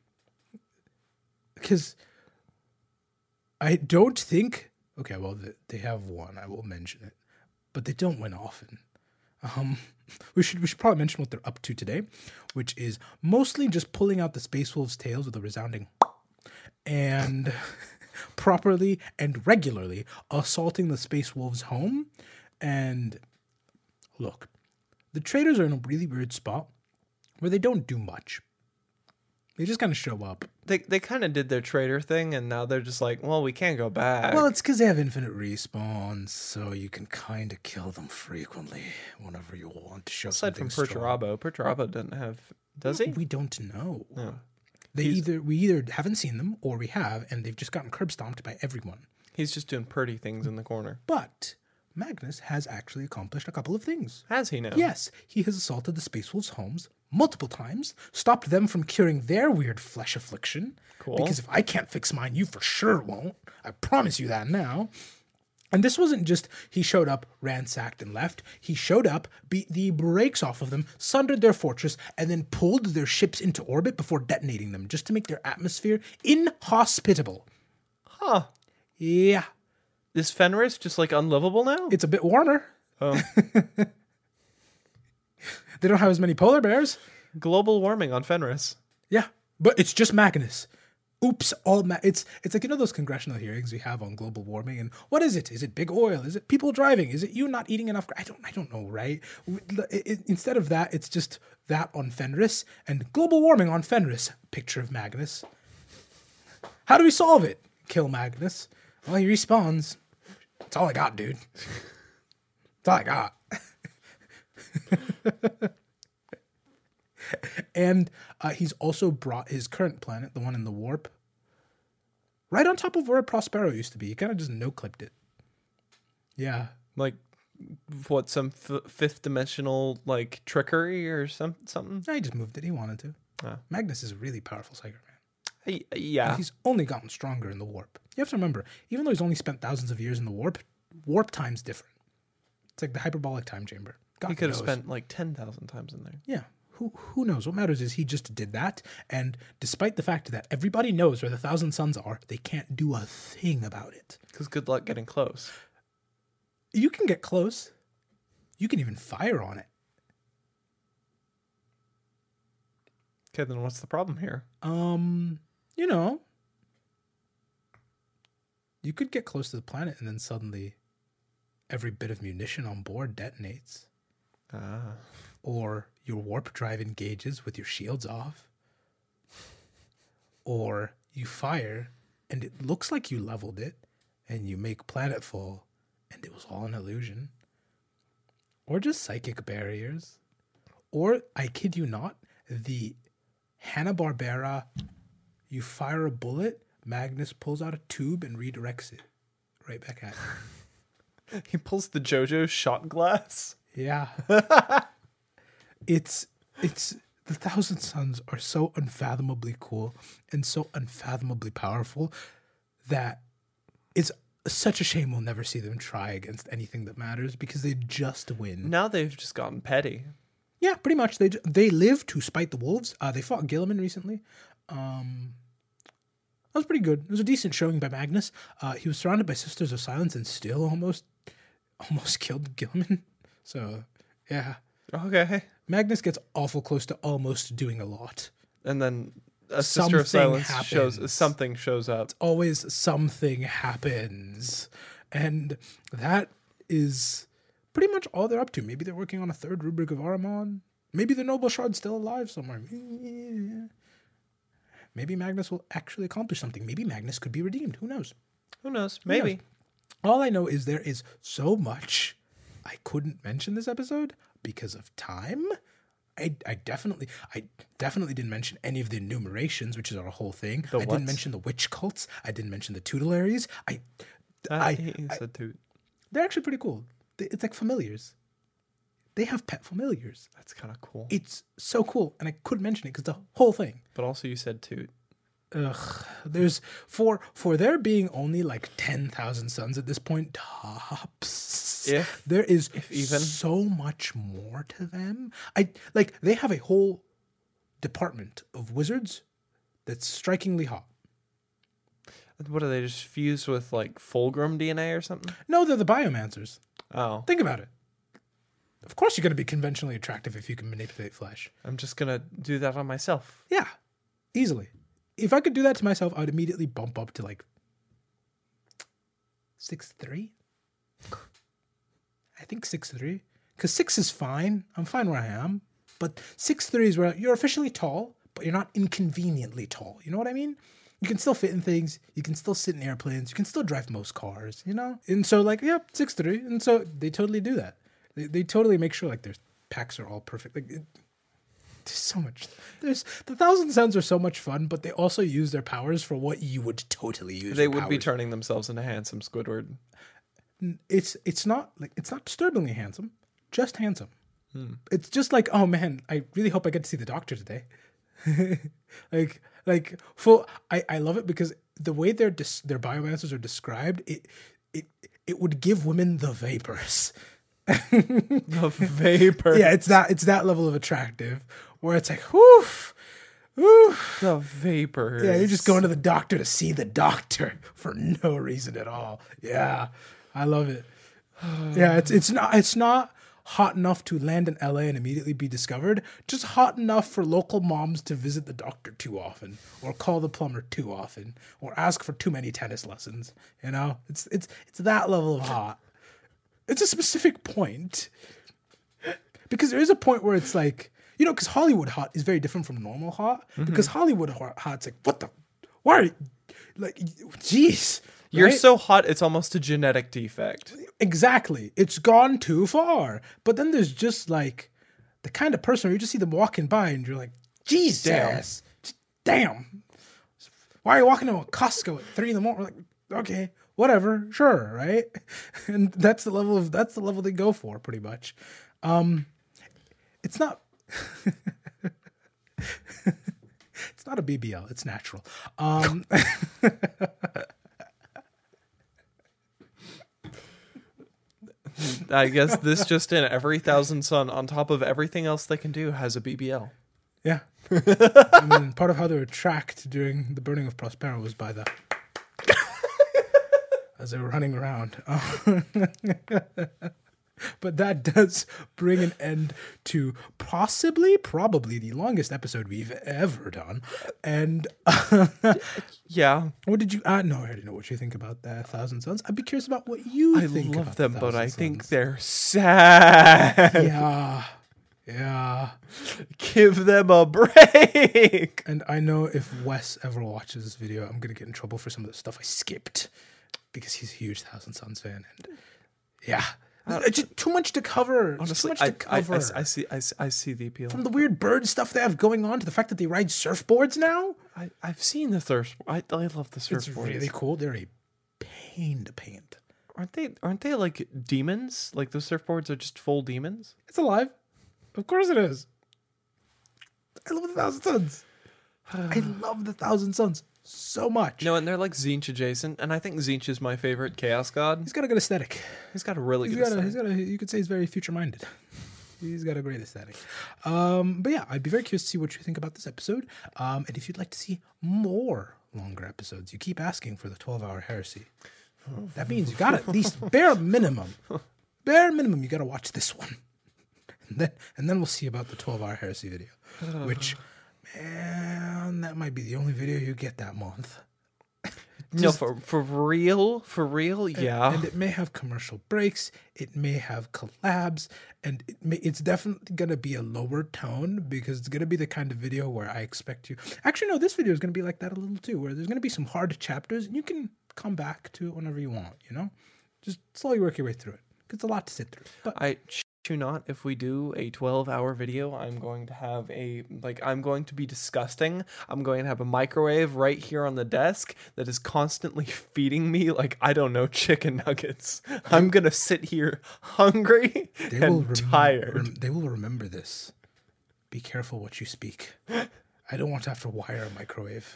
Because I don't think... Okay, well, they have won. I will mention it. But they don't win often. Um, we should we should probably mention what they're up to today, which is mostly just pulling out the Space Wolves' tails with a resounding and properly and regularly assaulting the Space Wolves' home. And look, the traders are in a really weird spot where they don't do much. They just kind of show up. They they kind of did their trader thing, and now they're just like, well, we can't go back. Well, it's because they have infinite respawns, so you can kind of kill them frequently whenever you want to show Aside from something strong. Perturabo, Perturabo doesn't have... Does he? We don't know. No. They He's- either we either haven't seen them or we have, and they've just gotten curb stomped by everyone. He's just doing purdy things in the corner. But Magnus has actually accomplished a couple of things. Has he now? Yes, he has assaulted the Space Wolves' homes multiple times, stopped them from curing their weird flesh affliction. Cool. Because if I can't fix mine, you for sure won't. I promise you that now. And this wasn't just he showed up, ransacked, and left. He showed up, beat the brakes off of them, sundered their fortress, and then pulled their ships into orbit before detonating them, just to make their atmosphere inhospitable. Huh. Yeah. Is Fenris just like unlivable now? It's a bit warmer. Oh. They don't have as many polar bears. Global warming on Fenris. Yeah. But it's just Magnus. Oops, all ma- it's it's like, you know, those congressional hearings we have on global warming, and what is it? Is it big oil? Is it people driving? Is it you not eating enough? I don't I don't know, right? It, it, instead of that, it's just that on Fenris and global warming on Fenris. Picture of Magnus. How do we solve it? Kill Magnus. Well, he respawns. That's all I got, dude. That's all I got. And uh, he's also brought his current planet, the one in the warp, right on top of where Prospero used to be. He kind of just no-clipped it. Yeah. Like, what, some f- fifth dimensional, like, trickery or some, something? No, he just moved it. He wanted to. Oh. Magnus is a really powerful Cyberman. Y- Yeah. And he's only gotten stronger in the warp. You have to remember, even though he's only spent thousands of years in the warp, warp time's different. It's like the hyperbolic time chamber. God He could have knows. spent like ten thousand times in there. Yeah. Who who knows? What matters is he just did that. And despite the fact that everybody knows where the Thousand Suns are, they can't do a thing about it. Because good luck getting close. You can get close. You can even fire on it. Okay, then what's the problem here? Um, you know, you could get close to the planet and then suddenly every bit of munition on board detonates. Ah. Or your warp drive engages with your shields off. Or you fire and it looks like you leveled it and you make planetfall and it was all an illusion. Or just psychic barriers. Or, I kid you not, the Hanna-Barbera, you fire a bullet, Magnus pulls out a tube and redirects it right back at you. He pulls the JoJo shot glass. Yeah. it's, it's, the Thousand Suns are so unfathomably cool and so unfathomably powerful that it's such a shame we'll never see them try against anything that matters because they just win. Now they've just gotten petty. Yeah, pretty much. They they live to spite the wolves. Uh, they fought Gilliman recently. Um, that was pretty good. It was a decent showing by Magnus. Uh, he was surrounded by Sisters of Silence and still almost almost killed Gilliman. So, yeah. Okay. Magnus gets awful close to almost doing a lot. And then a Sister of Something Silence shows happens. something shows up. Always something happens. And that is pretty much all they're up to. Maybe they're working on a third rubric of Aramon. Maybe the Noble Shard's still alive somewhere. Maybe Magnus will actually accomplish something. Maybe Magnus could be redeemed. Who knows? Who knows? Maybe. knows? All I know is there is so much I couldn't mention this episode because of time. I, I definitely I definitely didn't mention any of the enumerations, which is our whole thing. The I didn't what's? mention the witch cults. I didn't mention the tutelarities. I Uh, I- he I- said to. they're actually pretty cool. They- It's like familiars. They have pet familiars. That's kind of cool. It's so cool, and I couldn't mention it because the whole thing. But also you said toot. Ugh, there's for for there being only like ten thousand suns at this point tops. If- there is if even. so much more to them. I like they have a whole department of wizards that's strikingly hot. What are they, just fused with like Fulgrim D N A or something? No, they're the biomancers. Oh, Think about it. Of course, you're going to be conventionally attractive if you can manipulate flesh. I'm just gonna do that on myself. Yeah, easily. If I could do that to myself, I would immediately bump up to like six three. I think six three, because six is fine. I'm fine where I am, but six three is where you're officially tall, but you're not inconveniently tall. You know what I mean? You can still fit in things. You can still sit in airplanes. You can still drive most cars. You know, and so like yeah, six three, and so they totally do that. They they totally make sure like their packs are all perfect. Like it, there's so much. There's the Thousand Suns are so much fun, but they also use their powers for what you would totally use. They your would be powers. turning themselves into handsome Squidward. It's it's not like it's not disturbingly handsome, just handsome. It's just like, oh man, I really hope I get to see the doctor today. like like full. I, I love it because the way their dis, their biomancers are described, it it it would give women the vapors. The vapor. Yeah, it's that it's that level of attractive where it's like, whoof, whoof. The vapor. Yeah, you're just going to the doctor to see the doctor for no reason at all. Yeah, I love it. Yeah, it's it's not it's not hot enough to land in L A and immediately be discovered. Just hot enough for local moms to visit the doctor too often, or call the plumber too often, or ask for too many tennis lessons. You know, it's it's it's that level of hot. It's a specific point. Because there is a point where it's like, you know, because Hollywood hot is very different from normal hot. Because Hollywood hot, hot's like, what the, why are you, like, jeez. You're right? so hot, it's almost a genetic defect. Exactly. It's gone too far. But then there's just like the kind of person where you just see them walking by and you're like, Jesus, damn. Just, damn. Why are you walking to a Costco at three in the morning? Like, okay, whatever, sure, right? And that's the level of that's the level they go for, pretty much. Um, it's not. It's not a B B L. It's natural. Um, I guess this just in, every Thousand Sun, on top of everything else they can do, has a B B L. Yeah. I mean, part of how they were tracked during the burning of Prospero was by the... as they were running around. But that does bring an end to possibly, probably the longest episode we've ever done. And uh, yeah, what did you? Uh, no, I already know what you think about the Thousand Suns. I'd be curious about what you I think. love about them, the but I Thousand think Suns. they're sad. Yeah, yeah. Give them a break. And I know if Wes ever watches this video, I'm gonna get in trouble for some of the stuff I skipped because he's a huge Thousand Suns fan. And yeah. It's just too much to cover. Honestly, too much I, to cover. I, I, I see. I, see- I see the appeal. From the weird bird stuff they have going on to the fact that they ride surfboards now. I, I've seen the thirst. I, I love the It's surfboards. really cool. They're a pain to paint. Aren't they? Aren't they like demons? Like those surfboards are just full demons. It's alive. Of course it is. I love the Thousand Suns. I love the Thousand Suns so much. No, and they're like Zinch adjacent, and I think Zinch is my favorite Chaos God. He's got a good aesthetic. He's got a really He's good got a, aesthetic. he's got a, you could say he's very future-minded. He's got a great aesthetic. Um, but yeah, I'd be very curious to see what you think about this episode. Um, and if you'd like to see more longer episodes, you keep asking for the twelve-hour heresy. That means you got at least bare minimum, bare minimum, you got to watch this one. And then, and then we'll see about the twelve-hour heresy video, which, man, that might be the only video you get that month. No, for for real, for real, yeah. And it may have commercial breaks, it may have collabs, and it may, it's definitely going to be a lower tone because it's going to be the kind of video where I expect you... Actually, no, this video is going to be like that a little too, where there's going to be some hard chapters, and you can come back to it whenever you want, you know? Just slowly work your way through it, because it's a lot to sit through. But I shit you not, if we do a twelve hour video, I'm going to have a, like, I'm going to be disgusting. I'm going to have a microwave right here on the desk that is constantly feeding me, like, I don't know, chicken nuggets. I'm going to sit here hungry they and will rem- tired. rem- they will remember this. Be careful what you speak. I don't want to have to wire a microwave.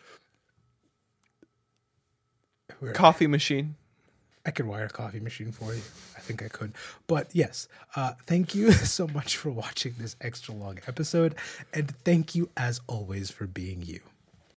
Where- Coffee machine. I could wire a coffee machine for you. I think I could. But yes, uh, thank you so much for watching this extra long episode. And thank you, as always, for being you.